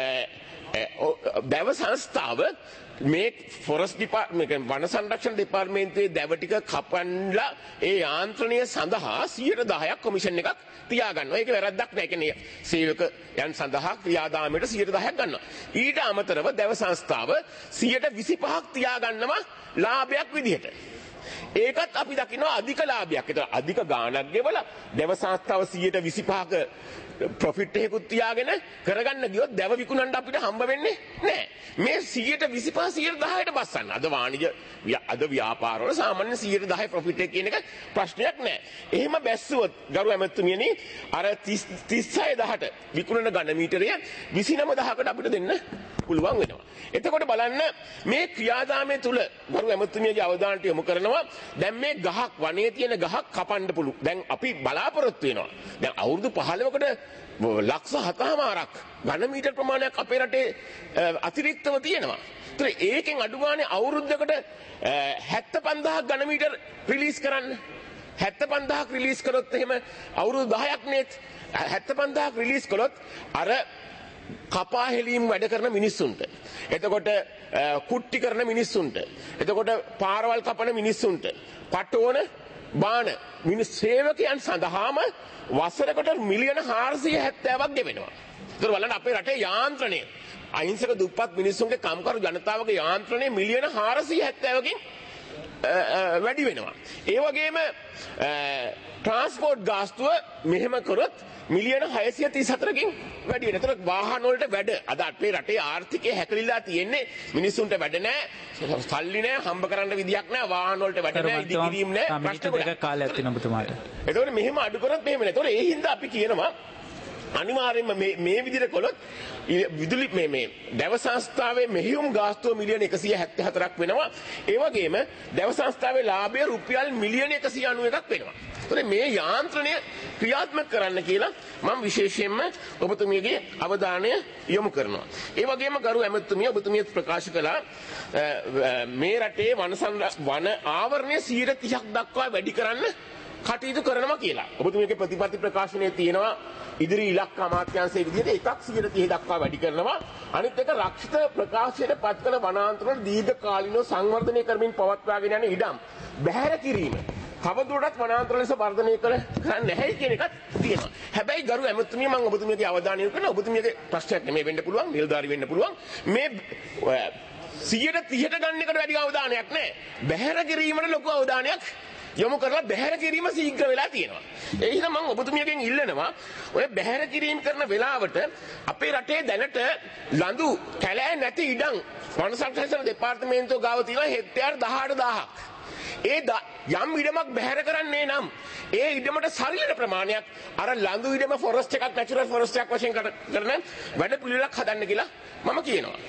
දැව සංස්ථාව මේ ෆොරස්ට් ඩිපාර්ට්මන්ට් වන සංරක්ෂණ දෙපාර්තමේන්තුවේ දැව ටික කපන්නලා ඒ යාන්ත්‍රණය සඳහා සියයට දහයක් කොමිෂන් එකක් තියාගන්නවා. ඒක වැරද්දක් නෑ. ඒ කියන්නේ සේවකයන් සඳහා ක්‍රියාදාමයට සියයට දහයක් ගන්නවා. ඊට අමතරව දැව සංස්ථාව සියයට විසි පහක් තියාගන්නවා ලාභයක් විදිහට. ඒකත් අපි දකිනවා අධික ලාභයක්. ඒක අධික ගාණක් ගෙවලා දැව සංස්ථාව සියයට විසි පහක ප්‍රොෆිට් එකකුත් තියාගෙන කරගන්න ගියොත් දැව විකුණන්න අපිට හම්බ වෙන්නේ නැහැ. මේ සියයට විසි පහ සියයට දහයට බස්සන්න. අද වාණිජ අද ව්‍යාපාරවල සාමාන්‍ය සියයට දහය ප්‍රොෆිට් එක කියන එක ප්‍රශ්නයක් නැහැ. එහෙම බැස්සුවොත් ගරු ඇමතුමියනි අර තිස් හය දහට විකුණන ඝන මීටරය විසි නවය දහකට අපිට දෙන්න පුළුවන් වෙනවා. එතකොට බලන්න මේ ක්‍රියාදාමයේ තුල ගරු ඇමතුමියගේ අවධානයට යොමු කරනවා දැන් මේ ගහක් වනයේ තියෙන ගහක් කපන්න පුළුවන්. දැන් අපි බලාපොරොත්තු වෙනවා. දැන් අවුරුදු පහළොවකට ලක්ෂ හතමාරක් ඝන මීටර ප්‍රමාණයක් අපේ රටේ අතිරික්තව තියෙනවා. ඒතර ඒකෙන් අඩු ගානේ අවුරුද්දකට හැත්තෑ පන්දාහක් ඝන මීටර රිලීස් කරන්න. හැත්තෑ පන්දාහක් රිලීස් කරොත් එහෙම අවුරුදු දහයක් නේත්. හැත්තෑ පන්දාහක් රිලීස් කළොත් අර කපා හෙලීම් වැඩ කරන මිනිස්සුන්ට, එතකොට කුට්ටි කරන මිනිස්සුන්ට, එතකොට පාරවල් කපන මිනිස්සුන්ට, පටෝන බාන මිනිස් සේවකයන් සඳහාම වසරකට මිලියන හාරසිය හැත්තෑවක් ගෙවෙනවා. ඒතර බලන්න අපේ රටේ යාන්ත්‍රණය අහිංසක දුප්පත් මිනිස්සුන්ගේ කම්කරු ජනතාවගේ යාන්ත්‍රණය මිලියන හාරසිය හැත්තෑවකින් වැඩි වෙනවා. ඒ වගේම ට්‍රාන්ස්පෝර්ට් ගාස්තුව මෙහෙම කරොත් මිලියන හයසිය තිස් හතරකින් වැඩි වෙනවා. ඒතර වාහන වලට වැඩ අද අපේ රටේ ආර්ථිකය හැකලිලා තියෙන්නේ මිනිස්සුන්ට වැඩ නැහැ, සල්ලි නැහැ, හම්බ කරන්න විදියක් නැහැ, වාහන වලට වැඩ නැහැ, ඉදිකිරීම නැහැ, ප්‍රශ්න ගොඩක් කාලයක් තියෙනවා ඔබතුමාට. ඒතකොට මෙහෙම අඩු කරොත් මෙහෙම නෑ. ඒතකොට ඒ හින්දා අපි කියනවා අනිවාර්යයෙන්ම මේ මේ විදිහට කළොත් විදුලි මේ මේ දැව සංස්ථාවේ මෙහෙයුම් ගාස්තුව මිලියන එකසිය හැත්තෑ හතරක් වෙනවා. ඒ වගේම දැව සංස්ථාවේ ලාභය රුපියල් මිලියන එකසිය අනූ එකක් වෙනවා. ඒතකොට මේ යාන්ත්‍රණය ක්‍රියාත්මක කරන්න කියලා මම විශේෂයෙන්ම ඔබතුමියගේ අවධානය යොමු කරනවා. ඒ වගේම ගරු ඇමතුමිය ඔබතුමිය ප්‍රකාශ කළා මේ රටේ වන වන ආවරණය සියයට තිහක් දක්වා වැඩි කරන්න කටයුතු කරනවා කියලා. ඔබතුමියගේ ප්‍රතිපත්ති ප්‍රකාශනයේ තියෙනවා ඉදිරි ඉලක්ක අමාත්‍යාංශයේ විදිහට එකක් සියයට තිහ දක්වා වැඩි කරනවා. අනිත් එක රක්ෂිත ප්‍රකාශයට පත් කරන වනාන්තරවල දීර්ඝකාලීනව සංවර්ධනය කරමින් පවත්වාගෙන යන ඉඩම් බැහැර කිරීම තවදුරටත් වනාන්තර ලෙස වර්ධනය කරන්නේ නැහැ කියන එකත් තියෙනවා. හැබැයි ගරු ඇමතුමිය මම ඔබතුමියගේ අවධානය යොමු කරනවා. ඔබතුමියගේ ප්‍රශ්නයක් නෙමෙයි වෙන්න පුළුවන්, නිලධාරි වෙන්න පුළුවන්. මේ සියයට තිහට ගන්න එකට වැඩි අවධානයක් නැහැ. බැහැර කිරීමට ලොකු අවධානයක් යොමු කරලා බැහැර කිරීම ශීඝ්‍ර වෙලා තියෙනවා. ඒ හින්දා මම ඔබතුමියගෙන් ඉල්ලනවා ඔය බැහැර කිරීම කරන වෙලාවට අපේ රටේ දැනට ලඳු කැලෑ නැති ඉඩම් වන සංරක්ෂණ දෙපාර්තමේන්තුව ගාව තියෙනවා හෙක්ටයාර් දහඅට දහසක්. ඒ යම් ඉඩමක් බැහැර කරන්නේ නම් ඒ ඉඩමට සරිලන ප්‍රමාණයක් අර ලඳු ඉඩම ෆොරස්ට් එකක් නැචරල් ෆොරස්ට් එකක් වශයෙන් කරන වැඩ පිළිවෙලක් හදන්න කියලා මම කියනවා.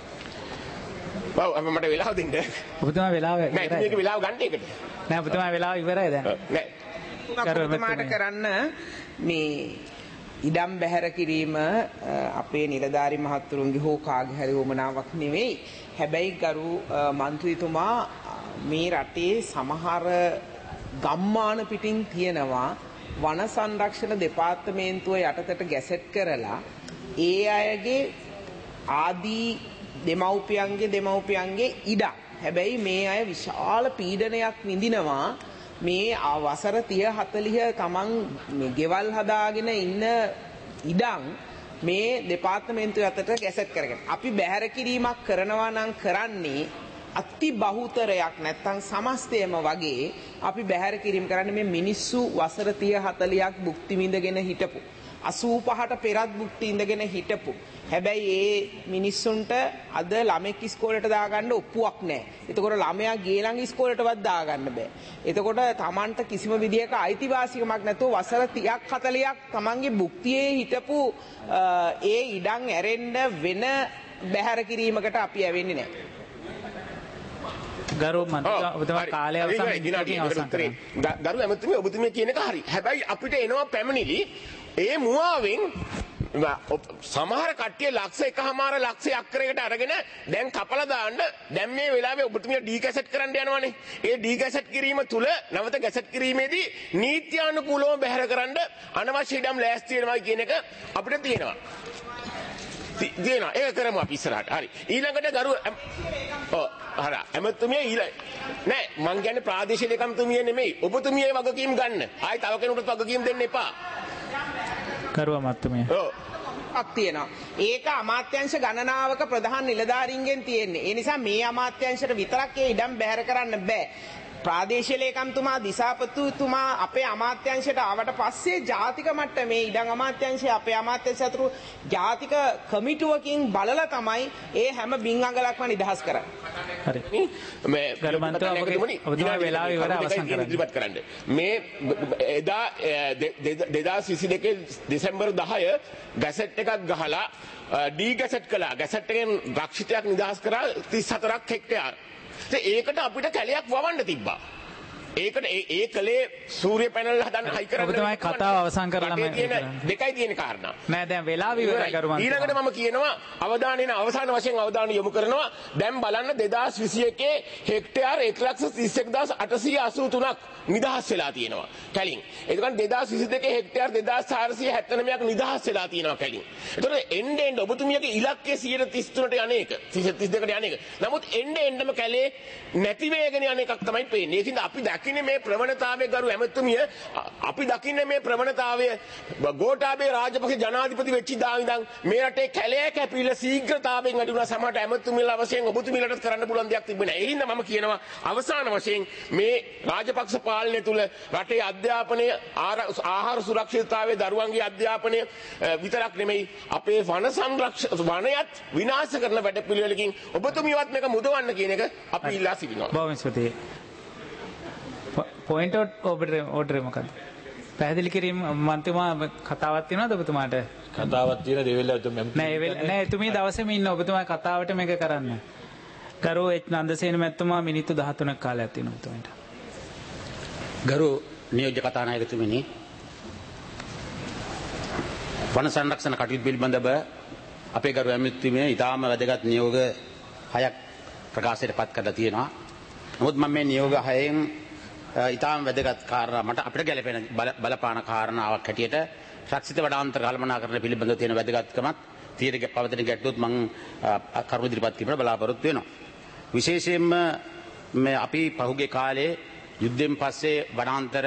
ඔව් අප මට වෙලාව දෙන්න. ඔබතුමා වෙලාව නෑ මේක වෙලාව ගන්න එකට. නෑ ඔබතුමා වෙලාව ඉවරයි දැන්. නෑ. ඔබතුමාට කරන්න මේ ඉඩම් බැහැර කිරීම අපේ නිලධාරි මහත්තුරුන්ගේ හෝ කාගේ හරි වමනාවක් නෙවෙයි. හැබැයි ගරු මන්ත්‍රීතුමා මේ රටේ සමහර ගම්මාන පිටින් තියෙනවා වන සංරක්ෂණ දෙපාර්තමේන්තුව යටතට ගැසට් කරලා ඒ අයගේ ආදී දෙමව්පියන්ගේ දෙමව්පියන්ගේ ඉඩම්. හැබැයි මේ අය විශාල පීඩනයක් විඳිනවා මේ වසර තිහ හතලිහ තමන් ගෙවල් හදාගෙන ඉන්න ඉඩම් මේ දෙපාර්තමේන්තුව යටතට ගැසට් කරගෙන. අපි බැහැර කිරීමක් කරනවා නම් කරන්නේ අති බහුතරයක් නැත්තම් සමස්තයම වගේ අපි බැහැර කිරීම කරන්නේ මේ මිනිස්සු වසර තිහ හතලිහක් භුක්ති විඳගෙන හිටපු අසූ පහට පෙරත් භුක්ති ඉඳගෙන හිටපු හැබැයි ඒ මිනිස්සුන්ට අද ළමෙක් ඉස්කෝලේට දාගන්න ඔප්පුවක් නැහැ. එතකොට ළමයා ගේලන් ඉස්කෝලේටවත් දාගන්න බෑ. එතකොට Tamanට කිසිම විදියක අයිතිවාසිකමක් නැතුව වසර තිහක් හතලිහක් Tamanගේ භුක්තියේ හිටපු ඒ ඉඩම් ඇරෙන්න වෙන බැහැර කිරීමකට අපි ඇවෙන්නේ නැහැ. ගරු මන්ත්‍රී ඔබතුමා කාලය අවසන් කරනවා. ගරු ඇමතුමිය ඔබතුමිය කියන එක හරි. හැබැයි අපිට එනවා පැමිණිලි ඒ මුවාවෙන් සමහර කට්ටිය ලක්ෂ එකහමාර ලක්ෂ අක්කරයකට අරගෙන දැන් කපලා දාන්න දැන් මේ වෙලාවේ ඔබතුමිය ඩී කැසට් කරන්න යනවනේ. ඒ ඩී කැසට් කිරීම තුල නැවත කැසට් කිරීමේදී නීත්‍යානුකූලව බැහැර කරන්න අනවශ්‍ය ඉඩම් ලෑස්ති වෙනවා කියන එක අපිට තියෙනවා. තියෙනවා. ඒක කරමු අපි ඉස්සරහට. හරි. ඊළඟට ගරු ඔව් හරි. ඇමතුමිය ඊළඟ නෑ මං කියන්නේ ප්‍රාදේශීය ලේකම්තුමිය නෙමෙයි. ඔබතුමියයි වගකීම් ගන්න. ආයි තව කෙනෙකුට වගකීම් දෙන්න එපා. කරු අමාත්‍යමය. ඔව්. ක් තියෙනවා. ඒක අමාත්‍යංශ ගණනාවක ප්‍රධාන නිලධාරීන්ගෙන් තියෙන්නේ. ඒ නිසා මේ අමාත්‍යංශයට විතරක් ඒ ඉඩම් බැහැර කරන්න බෑ. ප්‍රාදේශීය ලේකම්තුමා දිසාපතිතුමා අපේ අමාත්‍යංශයට ආවට පස්සේ ජාතික මට්ටමේ ඉඩම් අමාත්‍යංශය අපේ අමාත්‍යංශ අතර ජාතික කමිටුවකින් බලලා තමයි ඒ හැම බින් අඟලක්ම නිදහස් කරන්නේ. හරි. මේ ගරුමන්ත්‍රී ඔබතුමා වෙලාව ඉවර අවසන් කරන්න. මේ එදා දෙදාස් විසි දෙකේ දෙසැම්බර් දහය ගැසට් එකක් ගහලා ඩී ගැසට් කළා. ගැසට් එකෙන් රක්ෂිතයක් නිදහස් කරා තිස් හතරක් හෙක්ටයාර්. ඒකට අපිට කැලයක් වවන්න තිබ්බා. ඒකට ඒ කලේ සූර්ය පැනල් හදන්න හයි කරන්න ඔබතුමායි කතාව අවසන් කරලා මම දෙකයි තියෙන කාරණා. නෑ දැන් වෙලාව ඉවරයි ගරුමන්ත්‍රී. ඊළඟට මම කියනවා අවධානයෙන් අවසාන වශයෙන් අවධානය යොමු කරනවා දැන් බලන්න දෙදාස් විසි එකේ හෙක්ටයාර් එක ලක්ෂ තිස් එක් දහස් අටසිය අසූ තුනක් නිදහස් වෙලා තියෙනවා කැලින්. එතකොට දෙදාස් විසි දෙකේ හෙක්ටයාර් දෙදාස් හාරසිය හැත්තෑනවයක් නිදහස් වෙලා තියෙනවා කැලින්. එතකොට එන්න එන්න ඔබතුමියගේ ඉලක්කය සියයට තිස් තුනට යන එක සියයට තිස් දෙකට යන එක. නමුත් එන්න එන්නම කැලේ නැති වේගෙන යන එකක් තමයි පේන්නේ. ඒකින්ද අපි දකින්නේ මේ ප්‍රවණතාවය ගරු ඇමතුමිය අපි දකින්නේ මේ ප්‍රවණතාවය ගෝඨාභය රාජපක්ෂ ජනාධිපති වෙච්ච දා ඉඳන් මේ රටේ කැලෑ කැපිලා ශීඝ්‍රතාවයෙන් වැඩි වුණා. සමහරට ඇමතුමියලා වශයෙන් ඔබතුමියලට කරන්න පුළුවන් දෙයක් තිබුණේ නැහැ. ඒ හින්දා මම කියනවා අවසාන වශයෙන් මේ රාජපක්ෂ පාලනය තුල රටේ අධ්‍යාපනය ආහාර සුරක්ෂිතතාවයේ දරුවන්ගේ අධ්‍යාපනය විතරක් නෙමෙයි අපේ වන සංරක්ෂණ වනයත් විනාශ කරන වැඩපිළිවෙලකින් ඔබතුමියවත් මේක මුදවන්න කියන එක අපි ඉල්ලා සිටිනවා. බොහොම ස්තුතියි. පොයින්ට් ඔබට ඕඩර් මොකක්ද? පැහැදිලි කිරීම මන්ත්‍රීතුමා කතාවක් තියෙනවද ඔබතුමාට? කතාවක් තියෙන දෙවෙල්ල නෑ නෑ එතුමී දවසේම ඉන්න ඔබතුමා කතාවට මේක කරන්න. ගරු එච් නන්දසේන මැතිතුමා මිනිත්තු දහතුනක් කාලයක් තියෙනවා ඔබතුමාට. ගරු නියෝජ්‍ය කතානායකතුමනි වන සංරක්ෂණ කටයුතු පිළිබඳව අපේ ගරු ඇමතිතුමිය ඉතාම වැදගත් නියෝග හයක් ප්‍රකාශයට පත් කරලා තියෙනවා. නමුත් මම මේ නියෝග හයෙන් ඉතාම වැදගත් කාරණා මට අපිට ගැලපෙන බලපාන කාරණාවක් හැටියට රක්ෂිත වඩාන්තර කළමනාකරණය පිළිබඳව තියෙන වැදගත්කමත් තියෙන පවතින ගැටලුත් මම කරුණු ඉදිරිපත් කිරීමට බලාපොරොත්තු වෙනවා. විශේෂයෙන්ම මේ අපි පහුගිය කාලේ යුද්ධයෙන් පස්සේ වනාන්තර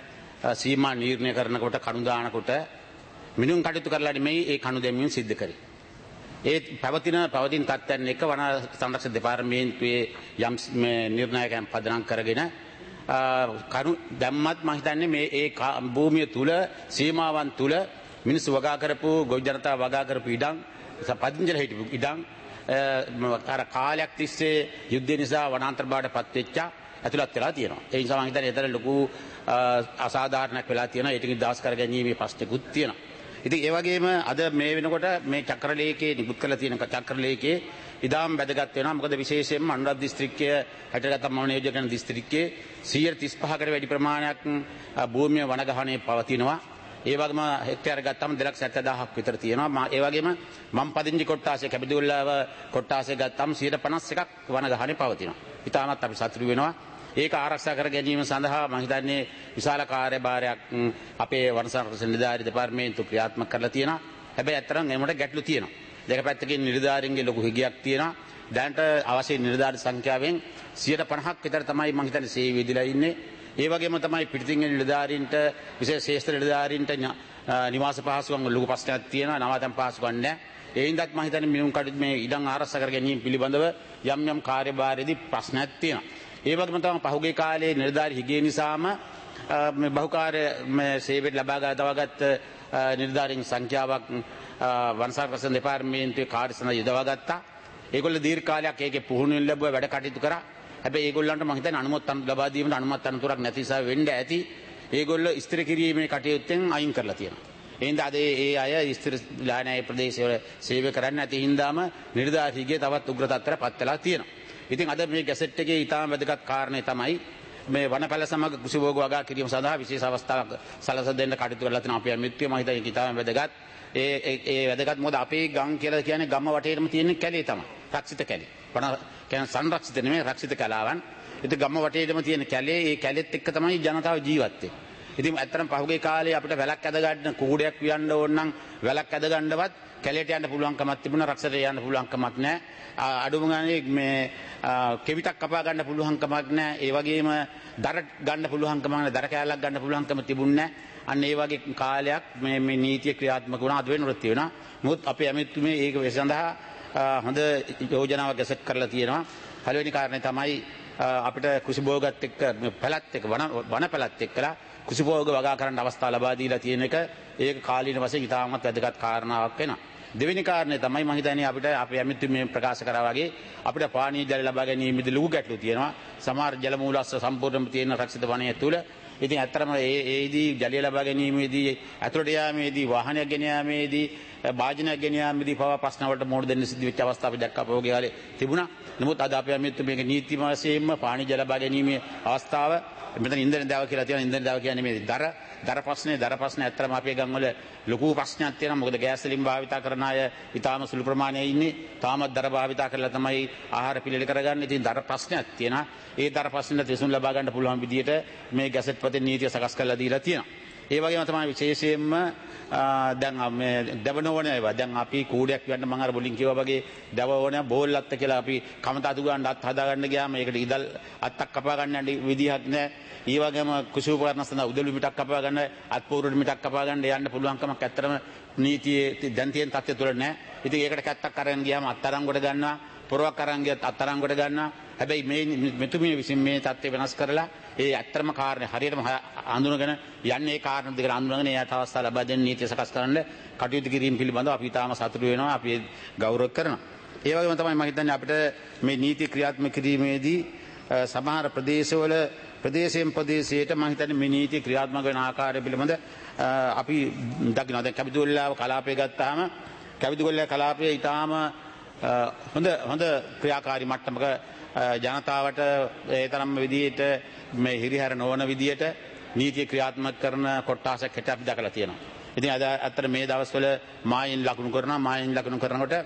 සීමා නිර්ණය කරනකොට කණු දානකොට මිනුම් කටයුතු කරලා නෙමෙයි ඒ කණු දැමීම සිද්ධ කරේ. ඒ පවතින පවතින තත්ත්වයන් එක වන සංරක්ෂණ දෙපාර්තමේන්තුවේ යම් නිර්ණයකයන් පදනම් කරගෙන කණු දැම්මත් මම හිතන්නේ මේ ඒ භූමිය තුල සීමාවන් තුල මිනිස්සු වගා කරපු ගොවි ජනතාව වගා කරපු ඉඩම් පදිංචිලා හිටපු ඉඩම් අර කාලයක් තිස්සේ යුද්ධය නිසා වනාන්තර බවට පත් වෙච්ච ඇතුළත් වෙලා තියෙනවා. ඒ නිසා මම හිතන්නේ ඒතර ලොකු අසාධාරණයක් වෙලා තියෙනවා. ඒක නිදහස් කර ගැනීමේ ප්‍රශ්නකුත් තියෙනවා. ඉතින් ඒ වගේම අද මේ වෙනකොට මේ චක්‍රලේඛයේ නිකුත් කරලා තියෙන චක්‍රලේඛයේ ඉදාම් වැදගත් වෙනවා. මොකද විශේෂයෙන්ම අනුරාධ දිස්ත්‍රික්කය හැටගත්ත මම නියෝජනය කරන දිස්ත්‍රික්කයේ සියයට තිස් පහකට වැඩි ප්‍රමාණයක් භූමිය වනගහනයේ පවතිනවා. ඒ වගේම හෙක්ටයාර ගත්තම දෙලක්ෂ හැත්තෑ දහසක් විතර තියෙනවා. ඒ වගේම මම් පදිංචි කොට්ටාසය කැබිදුල්ලාව කොට්ටාසය ගත්තම සියයට පනස් එකක් වනගහනේ පවතිනවා. ඉතාමත් අපි සතුටු වෙනවා. ඒක ආරක්ෂා කර ගැනීම සඳහා මම හිතන්නේ විශාල කාර්යභාරයක් අපේ වන සංරක්ෂණ නිලධාරී දෙපාර්තමේන්තුව ක්‍රියාත්මක කරලා තියෙනවා. හැබැයි ඇත්තටම එමුට ගැටලු තියෙනවා. දෙක පැත්තකින් නිලධාරීන්ගේ ලොකු හිගයක් තියෙනවා. දැනට අවශ්‍ය නිලධාරී සංඛ්‍යාවෙන් සියයට පනහක් විතර තමයි මම හිතන්නේ සේවය දීලා ඉන්නේ. ඒ වගේම තමයි පිටින් එන නිලධාරීන්ට විශේෂ ශේෂ්ත්‍ර නිලධාරීන්ට නිවාස පහසුකම් ලොකු ප්‍රශ්නයක් තියෙනවා. නවාතැන් පහසුකම් නැහැ. ඒ හින්දාත් මම හිතන්නේ මිනුම් කටයුතු මේ ඉඩම් ආරක්ෂා කර ගැනීම පිළිබඳව යම් යම් කාර්යභාරයේදී ප්‍රශ්නයක් තියෙනවා. ඒ වගේම තමයි පහුගිය කාලේ නිලධාරී හිගේ නිසාම මේ බහුකාර්ය මේ සේවයට ලබා ගන්නවගත් නිලධාරීන් සංඛ්‍යාවක් වන සංරක්ෂණ දෙපාර්තමේන්තුවේ කාර්යසඳහා යොදවා ගත්තා. ඒගොල්ලෝ දීර්ඝ කාලයක් ඒකේ පුහුණුවෙන් ලැබුවා වැඩ කටයුතු කරා. හැබැයි ඒගොල්ලන්ට මම හිතන්නේ අනුමත ලබා දීමට අනුමත අනතුරක් නැති නිසා වෙන්න ඇති. ඒගොල්ලෝ ස්ථිර කිරීමේ කටයුත්තෙන් අයින් කරලා තියෙනවා. ඒ හින්දා අද ඒ අය ස්ථිර ලායනයේ ප්‍රදේශවල සේවය කරන්න නැති හින්දාම නිලධාරී හිගේ තවත් උග්‍ර තත්ත්වයට පත් වෙලා තියෙනවා. ඉතින් අද මේ ගැසට් එකේ ඊටාම වැදගත් කාරණේ තමයි මේ වනපැල සමග කුසිභෝග වගා කිරීම සඳහා විශේෂ අවස්ථාවක් සලසා දෙන්න කටයුතු කරලා තියෙනවා. අපේ මිත්‍රයෝ මම හිතන්නේ ඊටාම වැදගත්. ඒ ඒ වැදගත් මොකද අපේ ගම් කියලා කියන්නේ ගම වටේටම තියෙන කැලේ තමයි. රක්ෂිත කැලේ. වන කියන්නේ සංරක්ෂිත නෙමෙයි රක්ෂිත කලාවන්. ඉතින් ගම වටේටම තියෙන කැලේ ඒ කැලෙත් එක්ක තමයි ජනතාව ජීවත් වෙන්නේ. ඉතින් ඇත්තටම පහුගිය කාලේ අපිට වැලක් ඇද ගන්න කූඩයක් වියන්න ඕන නම් වැලක් ඇද ගන්නවත් කැලේට යන්න පුළුවන් කමක් තිබුණා. රක්ෂිතට යන්න පුළුවන් කමක් නැහැ. අඩුම ගානේ මේ කෙවිතක් කපා ගන්න පුළුවන් කමක් නැහැ. ඒ වගේම දර ගන්න පුළුවන් කමක් නැහැ. දර කෑල්ලක් ගන්න පුළුවන්කම තිබුණේ නැහැ. අන්න ඒ වගේ කාලයක් මේ මේ නීතිය ක්‍රියාත්මක වුණා. අද වෙනකොට තියෙනවා. මොකද අපේ ඇමතුමේ ඒක සඳහා හොඳ යෝජනාවක් ගැසට් කරලා තියෙනවා. පළවෙනි කාරණේ තමයි අපිට කුසිභෝගත් එක්ක පැලත් එක්ක වන වන පැලත් එක්කලා කුසිභෝග වගා කරන්න අවස්ථාව ලබා දීලා තියෙන එක ඒක කාලීන වශයෙන් ඉතාමත් වැදගත් කාරණාවක් වෙනවා. දෙවෙනි කාරණේ තමයි මම හිතන්නේ අපිට අපේ ඇමතුමේ ප්‍රකාශ කරා වගේ අපිට පානීය ජල ලබා ගැනීමේදී ලොකු ගැටලු තියෙනවා. සමහර ජල මූලස්ස සම්පූර්ණයෙන්ම තියෙන රක්ෂිත වනය තුල ඉතින් ඇත්තටම ඒ ඒදී ජලය ලබා ගැනීමේදී ඇතුළට යාමේදී වාහනයක් ගෙන යාමේදී භාජනයක් ගෙන යාමේදී පවා ප්‍රශ්න වලට මුහුණ දෙන්න සිද්ධ වෙච්ච අවස්ථා අපි දැක්කා පොගේ කාලේ තිබුණා. නමුත් අද අපේ අමිත්තු මේක නීති වශයෙන්ම පානීය ජල ලබා ගැනීමේ අවස්ථාව මෙතන ඉන්ධන දාව කියලා තියෙනවා. ඉන්ධන දාව කියන්නේ මේ දර දර ප්‍රශ්නේ දර ප්‍රශ්නේ ඇත්තටම අපේ ගම්වල ලොකු ප්‍රශ්නයක් තියෙනවා. මොකද ගෑස් වලින් භාවිතා කරන අය ඉතාම සුළු ප්‍රමාණයක් ඉන්නේ. තාමත් දර භාවිතා කරලා තමයි ආහාර පිළියෙල කරගන්නේ. ඉතින් දර ප්‍රශ්නයක් තියෙනවා. ඒ දර ප්‍රශ්නෙට විසඳුම් ලබා ගන්න පුළුවන් විදියට මේ ගැසට් පතේ නීතිය සකස් කරලා දීලා තියෙනවා. ඒ වගේම තමයි විශේෂයෙන්ම දැන් මේ දවනෝන ඒවා දැන් අපි කූඩයක් යන්න මම අර මුලින් කිව්වා වගේ දවෝන බෝල්ලත්ත කියලා අපි කමත අතු ගන්න අත් හදා ගන්න ගියාම ඒකට ඉදල් අත්තක් කපා ගන්න යන්න විදිහක් නැහැ. ඒ වගේම කුසුපකරණ සඳහා උදළු මිටක් කපා ගන්න අත්පූර්ව මිටක් කපා ගන්න යන්න පුළුවන් කමක් ඇත්තටම නීතියේ දැන් තියෙන තත්ත්වය තුළ නැහැ. ඉතින් ඒකට කැත්තක් අරන් ගියාම අත්තරන් කොට ගන්නවා. පොරවක් අරන් ගියත් අත්තරන් කොට ගන්නවා. හැබැයි මේ මෙතුමිය විසින් මේ තත්ත්වය වෙනස් කරලා ඒ ඇත්තම කාරණේ හරියටම අඳුනගෙන යන්නේ ඒ කාරණා දෙක අඳුනගෙන එයාට අවස්ථාව ලබා දෙන්න නීතිය සකස් කරන්න කටයුතු කිරීම පිළිබඳව අපි තාම සතුටු වෙනවා. අපි ගෞරව කරනවා. ඒ වගේම තමයි මම හිතන්නේ අපිට මේ නීති ක්‍රියාත්මක කිරීමේදී සමහර ප්‍රදේශවල ප්‍රදේශයෙන් ප්‍රදේශයට මම හිතන්නේ මේ නීති ක්‍රියාත්මක වෙන ආකාරය පිළිබඳ අපි දකිනවා. දැන් කැවිදුල්ලාව කලාපය ගත්තාම කැවිදුල්ලාව කලාපය ඊටාම හොඳ හොඳ ක්‍රියාකාරී මට්ටමක ජනතාවට ඒ තරම් විදියට මේ හිරිහැර නොවන විදියට නීතිය ක්‍රියාත්මක කරන කොට්ටාසක් හිට අපි දැකලා තියෙනවා. ඉතින් අද අතර මේ දවස්වල මායින් ලකුණු කරනවා. මායින් ලකුණු කරනකොට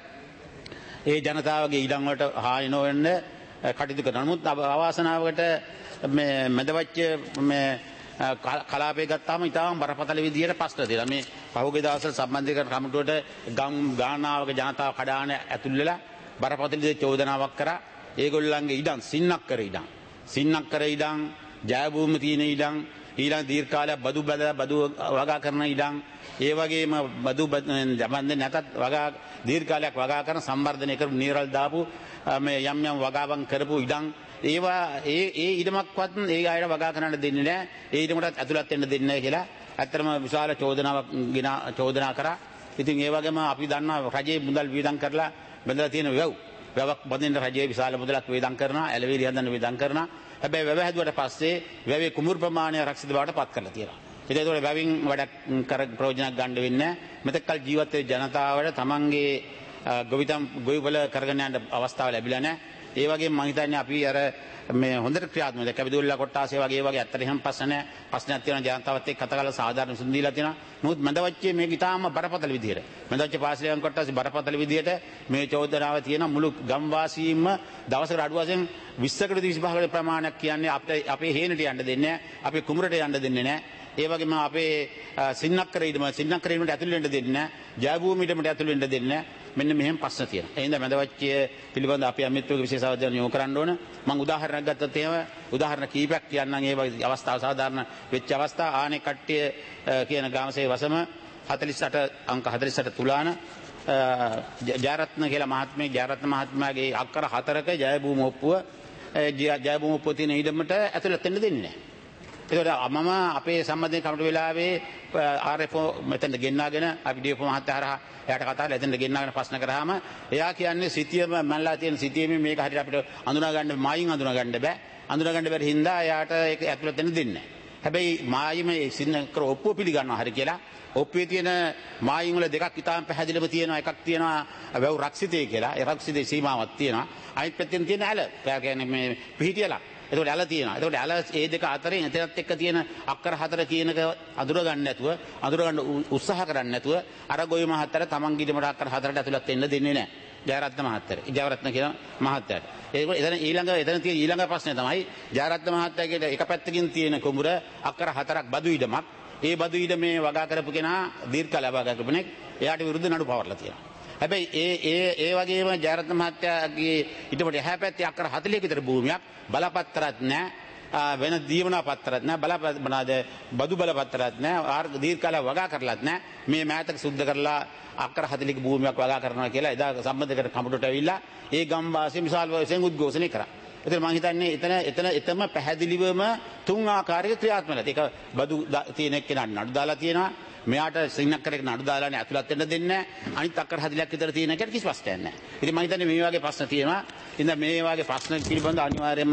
ඒ ජනතාවගේ ඊළඟ වලට හානි නොවෙන්න කටයුතු කරනවා. නමුත් අවාසනාවකට මේ මැදවච්ච මේ කලාපය ගත්තාම ඉතාම බරපතල විදියට ප්‍රශ්න තියෙනවා. මේ පහුගිය දවස්වල සම්බන්ධීකරණ කමිටුවට ගම් ගානාවක ජනතාව කඩාන ඇතුල් වෙලා බරපතල විදියට චෝදනාවක් කරා. ඒගොල්ලන්ගේ ඉඩම් සින්නක්කර ඉඩම් සින්නක්කර ඉඩම් ජයභූමි තියෙන ඉඩම් ඊළඟ දීර්ඝ කාලයක් බදු බදලා බදු වගා කරන ඉඩම් ඒ වගේම බදු සම්බන්ධ නැතත් වගා දීර්ඝ කාලයක් වගා කරන සම්වර්ධනය කරපු නීරල් දාපු මේ යම් යම් වගාවන් කරපු ඉඩම් ඒවා ඒ ඒ ඉඩමක්වත් ඒ අයට වගා කරන්න දෙන්නේ නැහැ. ඒ ඉඩමටත් ඇතුළත් වෙන්න දෙන්නේ නැහැ කියලා ඇත්තටම විශාල චෝදනාවක් ගෙන චෝදනා කරා. ඉතින් ඒ වගේම අපි දන්නවා රජයේ මුදල් වියදම් කරලා බඳලා තියෙන වැව් වැවක් බඳින්න රජයේ විශාල මුදලක් වියදම් කරනවා. ඇලවිලි හදන්න වියදම් කරනවා. හැබැයි වැව හැදුවට පස්සේ වැවේ කුඹුරු ප්‍රමාණය ආරක්ෂිත බවට පත් කරලා තියෙනවා. ඉතින් ඒතකොට වැවින් වැඩ කර ප්‍රයෝජනයක් ගන්න වෙන්නේ නැහැ. මෙතෙක්කල් ජීවත් වෙච්ච ජනතාවට තමන්ගේ ගොවිතම් ගොවිවල කරගෙන යන්න අවස්ථාව ලැබිලා නැහැ. ඒ වගේම මම හිතන්නේ අපි අර මේ හොඳට ක්‍රියාත්මක දැන් කැබිදුල්ලා කොට්ටාසේ වගේ වගේ ඇත්තට එහෙම ප්‍රශ්න නැහැ. ප්‍රශ්නයක් තියෙනවා ජනතාවත් එක්ක කතා කරලා සාධාරණ විසඳුම් දීලා තියෙනවා. නමුත් මැදවච්චේ මේක ඉතාම බරපතල විදියට මැදවච්චේ පාසලයන් කොට්ටාසේ බරපතල විදියට මේ චෝදනාව තියෙන මුළු ගම්වාසීන්ම දවසකට අඩු වශයෙන් විස්සකට විසිපහකට ප්‍රමාණයක් කියන්නේ අපේ අපේ හේනට යන්න දෙන්නේ නැහැ. අපේ කුඹරට යන්න දෙන්නේ නැහැ. ඒ වගේම අපේ සින්නක්කර ඉදම සින්නක්කර ඉදමට ඇතුල් වෙන්න දෙන්නේ නැහැ. ජයභූමි ඉදමට ඇතුල් වෙන්න දෙන්නේ නැහැ. මෙන්න මෙහෙම ප්‍රශ්න තියෙනවා. ඒ හින්දා මැදවච්චය පිළිබඳ අපි අමිත්‍රගේ විශේෂ අවධානය යොමු කරන්න ඕන. මම උදාහරණයක් ගත්තොත් එහෙම උදාහරණ කීපයක් කියන්නම්. ඒ වගේ අවස්ථාව සාධාරණ වෙච්ච අවස්ථා ආනේ කට්ටිය කියන ගාමසේ වසම හතළිස් අට අංක හතළිස් අට තුලාන ජයරත්න කියලා මහත්මයෙක් ජයරත්න මහත්මයාගේ අක්කර හතරක ජයභූමි ඔප්පුව ජයභූමි ඔප්පුව තියෙන ඉඩමට ඇතුළත් වෙන්න දෙන්නේ නැහැ. ඒකට මම අපේ සම්බන්ධයෙන් කමිටු වෙලාවේ ආර් එෆ් මෙතෙන්ට ගෙන්නාගෙන අපි ඩී එෆ් මහත්තයා හරහා එයාට කතා කරලා එතෙන්ට ගෙන්නාගෙන ප්‍රශ්න කරාම එයා කියන්නේ සිටියම මල්ලා තියෙන සිටියමේ මේක හරියට අපිට අඳුනා ගන්න මායින් අඳුනා ගන්න බෑ. අඳුනා ගන්න බැරි හින්දා එයාට ඒක ඇතුළත් වෙන්න දෙන්නේ නැහැ. හැබැයි මායිමේ සින්නකර ඔප්පුව පිළිගන්නවා හරිය කියලා. ඔප්පුවේ තියෙන මායින් වල දෙකක් ඉතාම පැහැදිලිව තියෙනවා. එකක් තියෙනවා වැව් රක්ෂිතය කියලා. ඒ රක්ෂිතේ සීමාවක් තියෙනවා. අනිත් පැත්තෙන් තියෙන ඇල. ඒ කියන්නේ මේ පිහිටියලා එතකොට ඇල තියෙනවා. එතකොට ඇල ඒ දෙක අතරින් එතනත් එක්ක තියෙන අක්කර හතර කියනක අඳුර ගන්න නැතුව අඳුර ගන්න උත්සාහ කරන්නේ නැතුව අර ගොවි මහත්තයා තමන්ගේ ඉදමට අක්කර හතරට ඇතුළත් වෙන්න දෙන්නේ නැහැ. ජයරත්න මහත්තයා. ජයරත්න කියන මහත්තයාට. ඒක එතන ඊළඟ එතන තියෙන ඊළඟ ප්‍රශ්නේ තමයි ජයරත්න මහත්තයාගේ එක පැත්තකින් තියෙන කුඹුර අක්කර හතරක් බදු ඉදමක්. ඒ බදු ඉදමේ වගා කරපු කෙනා දීර්ඝ කාලයක් වගා කරපු කෙනෙක්. එයාට විරුද්ධ නඩු පවර්ලා තියෙනවා. හැබැයි ඒ ඒ ඒ වගේම ජයරත්න මහත්තයාගේ ඊටපට එහා පැත්තේ අක්කර හතළිහක විතර භූමියක් බලපත්‍රත් නැහැ වෙන දීවනා පත්‍රත් නැහැ බලපත්‍රද බදු බලපත්‍රත් නැහැ දීර්ඝ කාලයක් වගා කරලත් නැහැ මේ මෑතක සුද්ධ කරලා අක්කර හතළිහක භූමියක් වගා කරනවා කියලා එදා සම්බන්ධකට කමිටුවට ඇවිල්ලා ඒ ගම්වාසී විශාල වශයෙන් උද්ඝෝෂණය කරා. ඒතර මම හිතන්නේ එතන එතන එතම පැහැදිලිවම තුන් ආකාරයක ක්‍රියාත්මක ඒක බදු තියෙන එක්කෙනා නඩු දාලා තියෙනවා. මෙයාට සින්නක්කරේක නඩු දාලානේ ඇතුළත් වෙන්න දෙන්නේ නැහැ. අනිත් අක්කර හතළිහක් විතර තියෙන එකට කිසි ප්‍රශ්නයක් නැහැ. ඉතින් මම හිතන්නේ මේ වගේ ප්‍රශ්න තියෙනවා. ඉතින් මේ වගේ ප්‍රශ්න පිළිබඳව අනිවාර්යයෙන්ම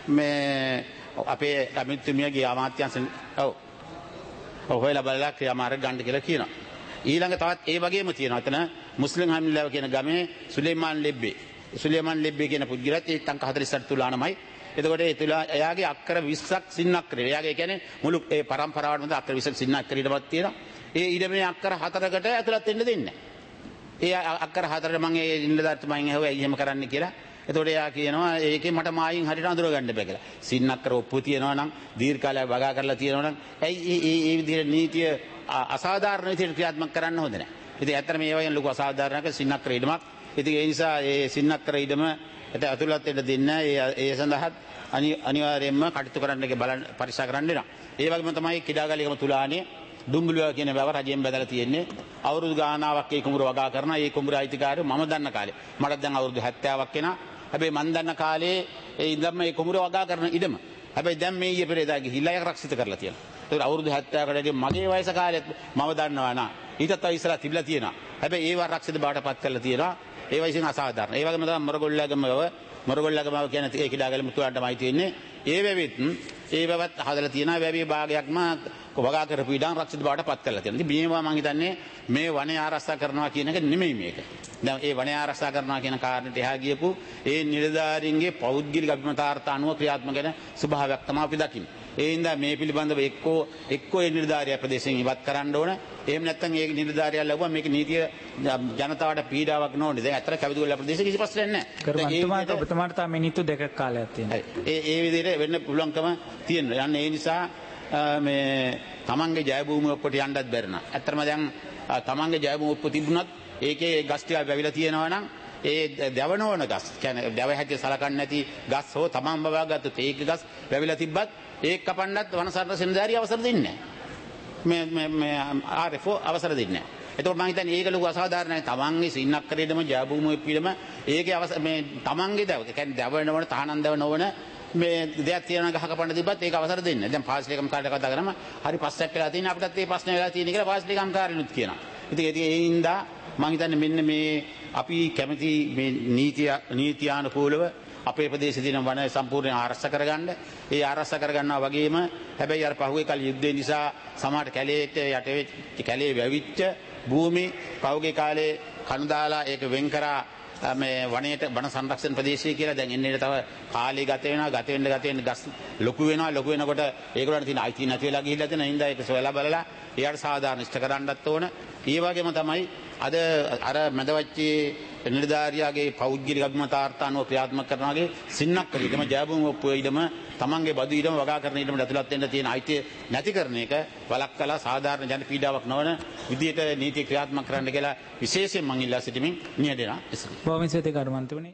මේ අපේ අමිත්‍යමියගේ අමාත්‍යංශ ඔව් ඔව් හොයලා බලලා ක්‍රියාමාර්ග ගන්න කියලා කියනවා. ඊළඟ තවත් ඒ වගේම තියෙනවා. එතන මුස්ලිම් හමිලාව කියන ගමේ සුලේමාන් ලෙබ්බේ. සුලේමාන් ලෙබ්බේ කියන පුද්ගලයාත් ඒ අංක හතළිස් අට තුලානමයි. එතකොට ඒ තුලා එයාගේ අක්කර විස්සක් සින්නක්කරේ. එයාගේ කියන්නේ මුළු ඒ පරම්පරාවටම අක්කර විස්සක් සින්නක්කරීටවත් තියෙනවා. ඒ ඉඩමේ අක්කර හතරකට ඇතුළත් වෙන්න දෙන්නේ නැහැ. ඒ අක්කර හතරට මම ඒ නිලධාරිතුමෙන් ඇහුවා එහෙම කරන්න කියලා. එතකොට එයා කියනවා ඒකේ මට මායින් හරියට අඳුර ගන්න බෑ කියලා. සින්නක්කර ඔප්පු තියනවා නම් දීර්ඝ කාලයක් වගා කරලා තියනවා නම් ඇයි මේ මේ විදිහට නීතිය අසාධාරණ විදිහට ක්‍රියාත්මක කරන්න හොඳ නැහැ. ඉතින් ඇත්තට මේ වගේ ලොකු අසාධාරණක සින්නක්කර ඉඩමක්. ඉතින් ඒ නිසා ඒ සින්නක්කර ඉඩම ඇතුළත් වෙන්න දෙන්නේ නැහැ. ඒ සඳහා අනිවාර්යයෙන්ම කටයුතු කරන්න බලන්න පරික්ෂා කරන්න වෙනවා. ඒ වගේම තමයි කිඩාගලියම තුලානේ දුම්බුලුව කියන වැව රජයෙන් බදලා තියෙන්නේ. අවුරුදු ගානාවක් ඒ කුඹුර වගා කරන ඒ කුඹුර අයිතිකාරයෝ මම දන්න කාලේ. මට දැන් අවුරුදු හැත්තෑවක් වෙනවා. හැබැයි මම දන්න කාලේ ඒ ඉඳන්ම මේ කුඹුර වගා කරන ඉඩම. හැබැයි දැන් මේ ඊයේ පෙරේදා ගිහිල්ලා ඒක රක්ෂිත කරලා තියෙනවා. ඒක අවුරුදු හැත්තෑවකටදී මගේ වයස කාලෙත් මම දන්නවා නා. ඊටත් තව ඉස්සරහ තිබිලා තියෙනවා. හැබැයි ඒව රක්ෂිත බවට පත් කරලා තියෙනවා. ඒ වයිසින් අසාධාරණ. ඒ වගේම තමයි මොරගොල්ලගම වැව මොරගොල්ලගම වැව කියන්නේ ඒ කිඩාගල මුතුවන්ටමයි තියෙන්නේ. ඒ වැවෙත් ඒ වැවත් හදලා තියෙනවා. වැවේ භාගයක්ම වගා කරපු ඉඩම් රක්ෂිත බවට පත් කරලා තියෙනවා. ඉතින් මේවා මම හිතන්නේ මේ වනය ආරක්ෂා කරනවා කියන එක නෙමෙයි මේක. දැන් ඒ වනය ආරක්ෂා කරනවා කියන කාරණේට එහා ගියපු ඒ නිලධාරීන්ගේ පෞද්ගලික අභිමතාර්ථ අනුව ක්‍රියාත්මක වෙන ස්වභාවයක් තමයි අපි දකින්නේ. ඒ හින්දා මේ පිළිබඳව එක්කෝ එක්කෝ ඒ නිලධාරියා ප්‍රදේශයෙන් ඉවත් කරන්න ඕන. එහෙම නැත්නම් ඒ නිලධාරියා ලැබුවා මේක නීතිය ජනතාවට පීඩාවක් නොවන්නේ. දැන් අතර කැවිදුවල ප්‍රදේශේ කිසි ප්‍රශ්නයක් නැහැ. කරුමන්තුමාට ඔබතුමාට තා මිනිත්තු දෙකක් කාලයක් තියෙනවා. ඒ ඒ විදිහට වෙන්න පුළුවන්කම තියෙනවා. යන්නේ ඒ නිසා මේ තමන්ගේ ජයභූමිය ඔප්පට යන්නත් බැරි නා. ඇත්තටම දැන් තමන්ගේ ජයභූමිය ඔප්ප තිබුණත් ඒකේ ගස් ටික වැවිලා තියෙනවා නම් ඒ දැවනවන ගස් කියන්නේ දැව හැටි සලකන්නේ නැති ගස් හෝ තමන් බවාගත්තු තේක ගස් වැවිලා තිබ්බත් ඒක කපන්නත් වනසරණ සෙනදාරිය අවසර දෙන්නේ නැහැ. මේ මේ ආර් එෆ් ඕ අවසර දෙන්නේ නැහැ. එතකොට මම හිතන්නේ ඒක ලොකු අසාධාරණයි. තමන්ගේ සින්නක්කරේදම ජයභූමිය පිළිම ඒකේ අවසර මේ තමන්ගේ දැව කියන්නේ දැවනවන තහනම් දැවනවන මේ දෙයක් තියෙනවා ගහ කපන්න තිබ්බත් ඒක අවසර දෙන්නේ නැහැ. දැන් පාස්ලිකම් කාර්යයක් කතා කරාම හරි පස්සක් වෙලා තියෙන අපිටත් මේ ප්‍රශ්න වෙලා තියෙන කියලා පාස්ලිකම් කාර්යනුත් කියනවා. ඉතින් ඒක ඒ හින්දා මම හිතන්නේ මෙන්න මේ අපි කැමති මේ නීතිය නීතියානුකූලව අපේ ප්‍රදේශයේ තියෙන වන සම්පූර්ණ ආරක්ෂා කරගන්න. ඒ ආරක්ෂා කරගන්නවා වගේම හැබැයි අර පහුගිය කාලේ යුද්ධය නිසා සමහරට කැලේට යට වෙච්ච කැලේ වැවිච්ච භූමි පහුගිය කාලේ කණු දාලා ඒක වෙන් කරා මේ වනයේට වන සංරක්ෂණ ප්‍රදේශය කියලා දැන් එන්නේ තව කාලය ගත වෙනවා ගත වෙන්න ගත වෙන්න ගස් ලොකු වෙනවා ලොකු වෙනකොට ඒගොල්ලන්ට තියෙන අයිති නැති වෙලා ගිහිල්ලා තියෙන හින්දා ඒක සොයලා බලලා එයාට සාධාරණ ඉෂ්ට කරන්නත් ඕන. ඒ වගේම තමයි අද අර මැදවච්චේ නිලධාරියාගේ පෞද්ගලික අභිමතාර්ථ අනුව ක්‍රියාත්මක කරනවාගේ සින්නක් කරීදම ජයභූමි ඔප්පුවේ ඉදම තමන්ගේ බදු ඉදම වගා කරන ඉදම ඇතුළත් වෙන්න තියෙන අයිතිය නැති කරන එක වළක්වලා සාධාරණ ජන පීඩාවක් නොවන විදියට නීති ක්‍රියාත්මක කරන්න කියලා විශේෂයෙන් මම ඉල්ලා සිටිමින් නියදෙනා. බොහොම ස්තුතියි කරුමන්තුනි.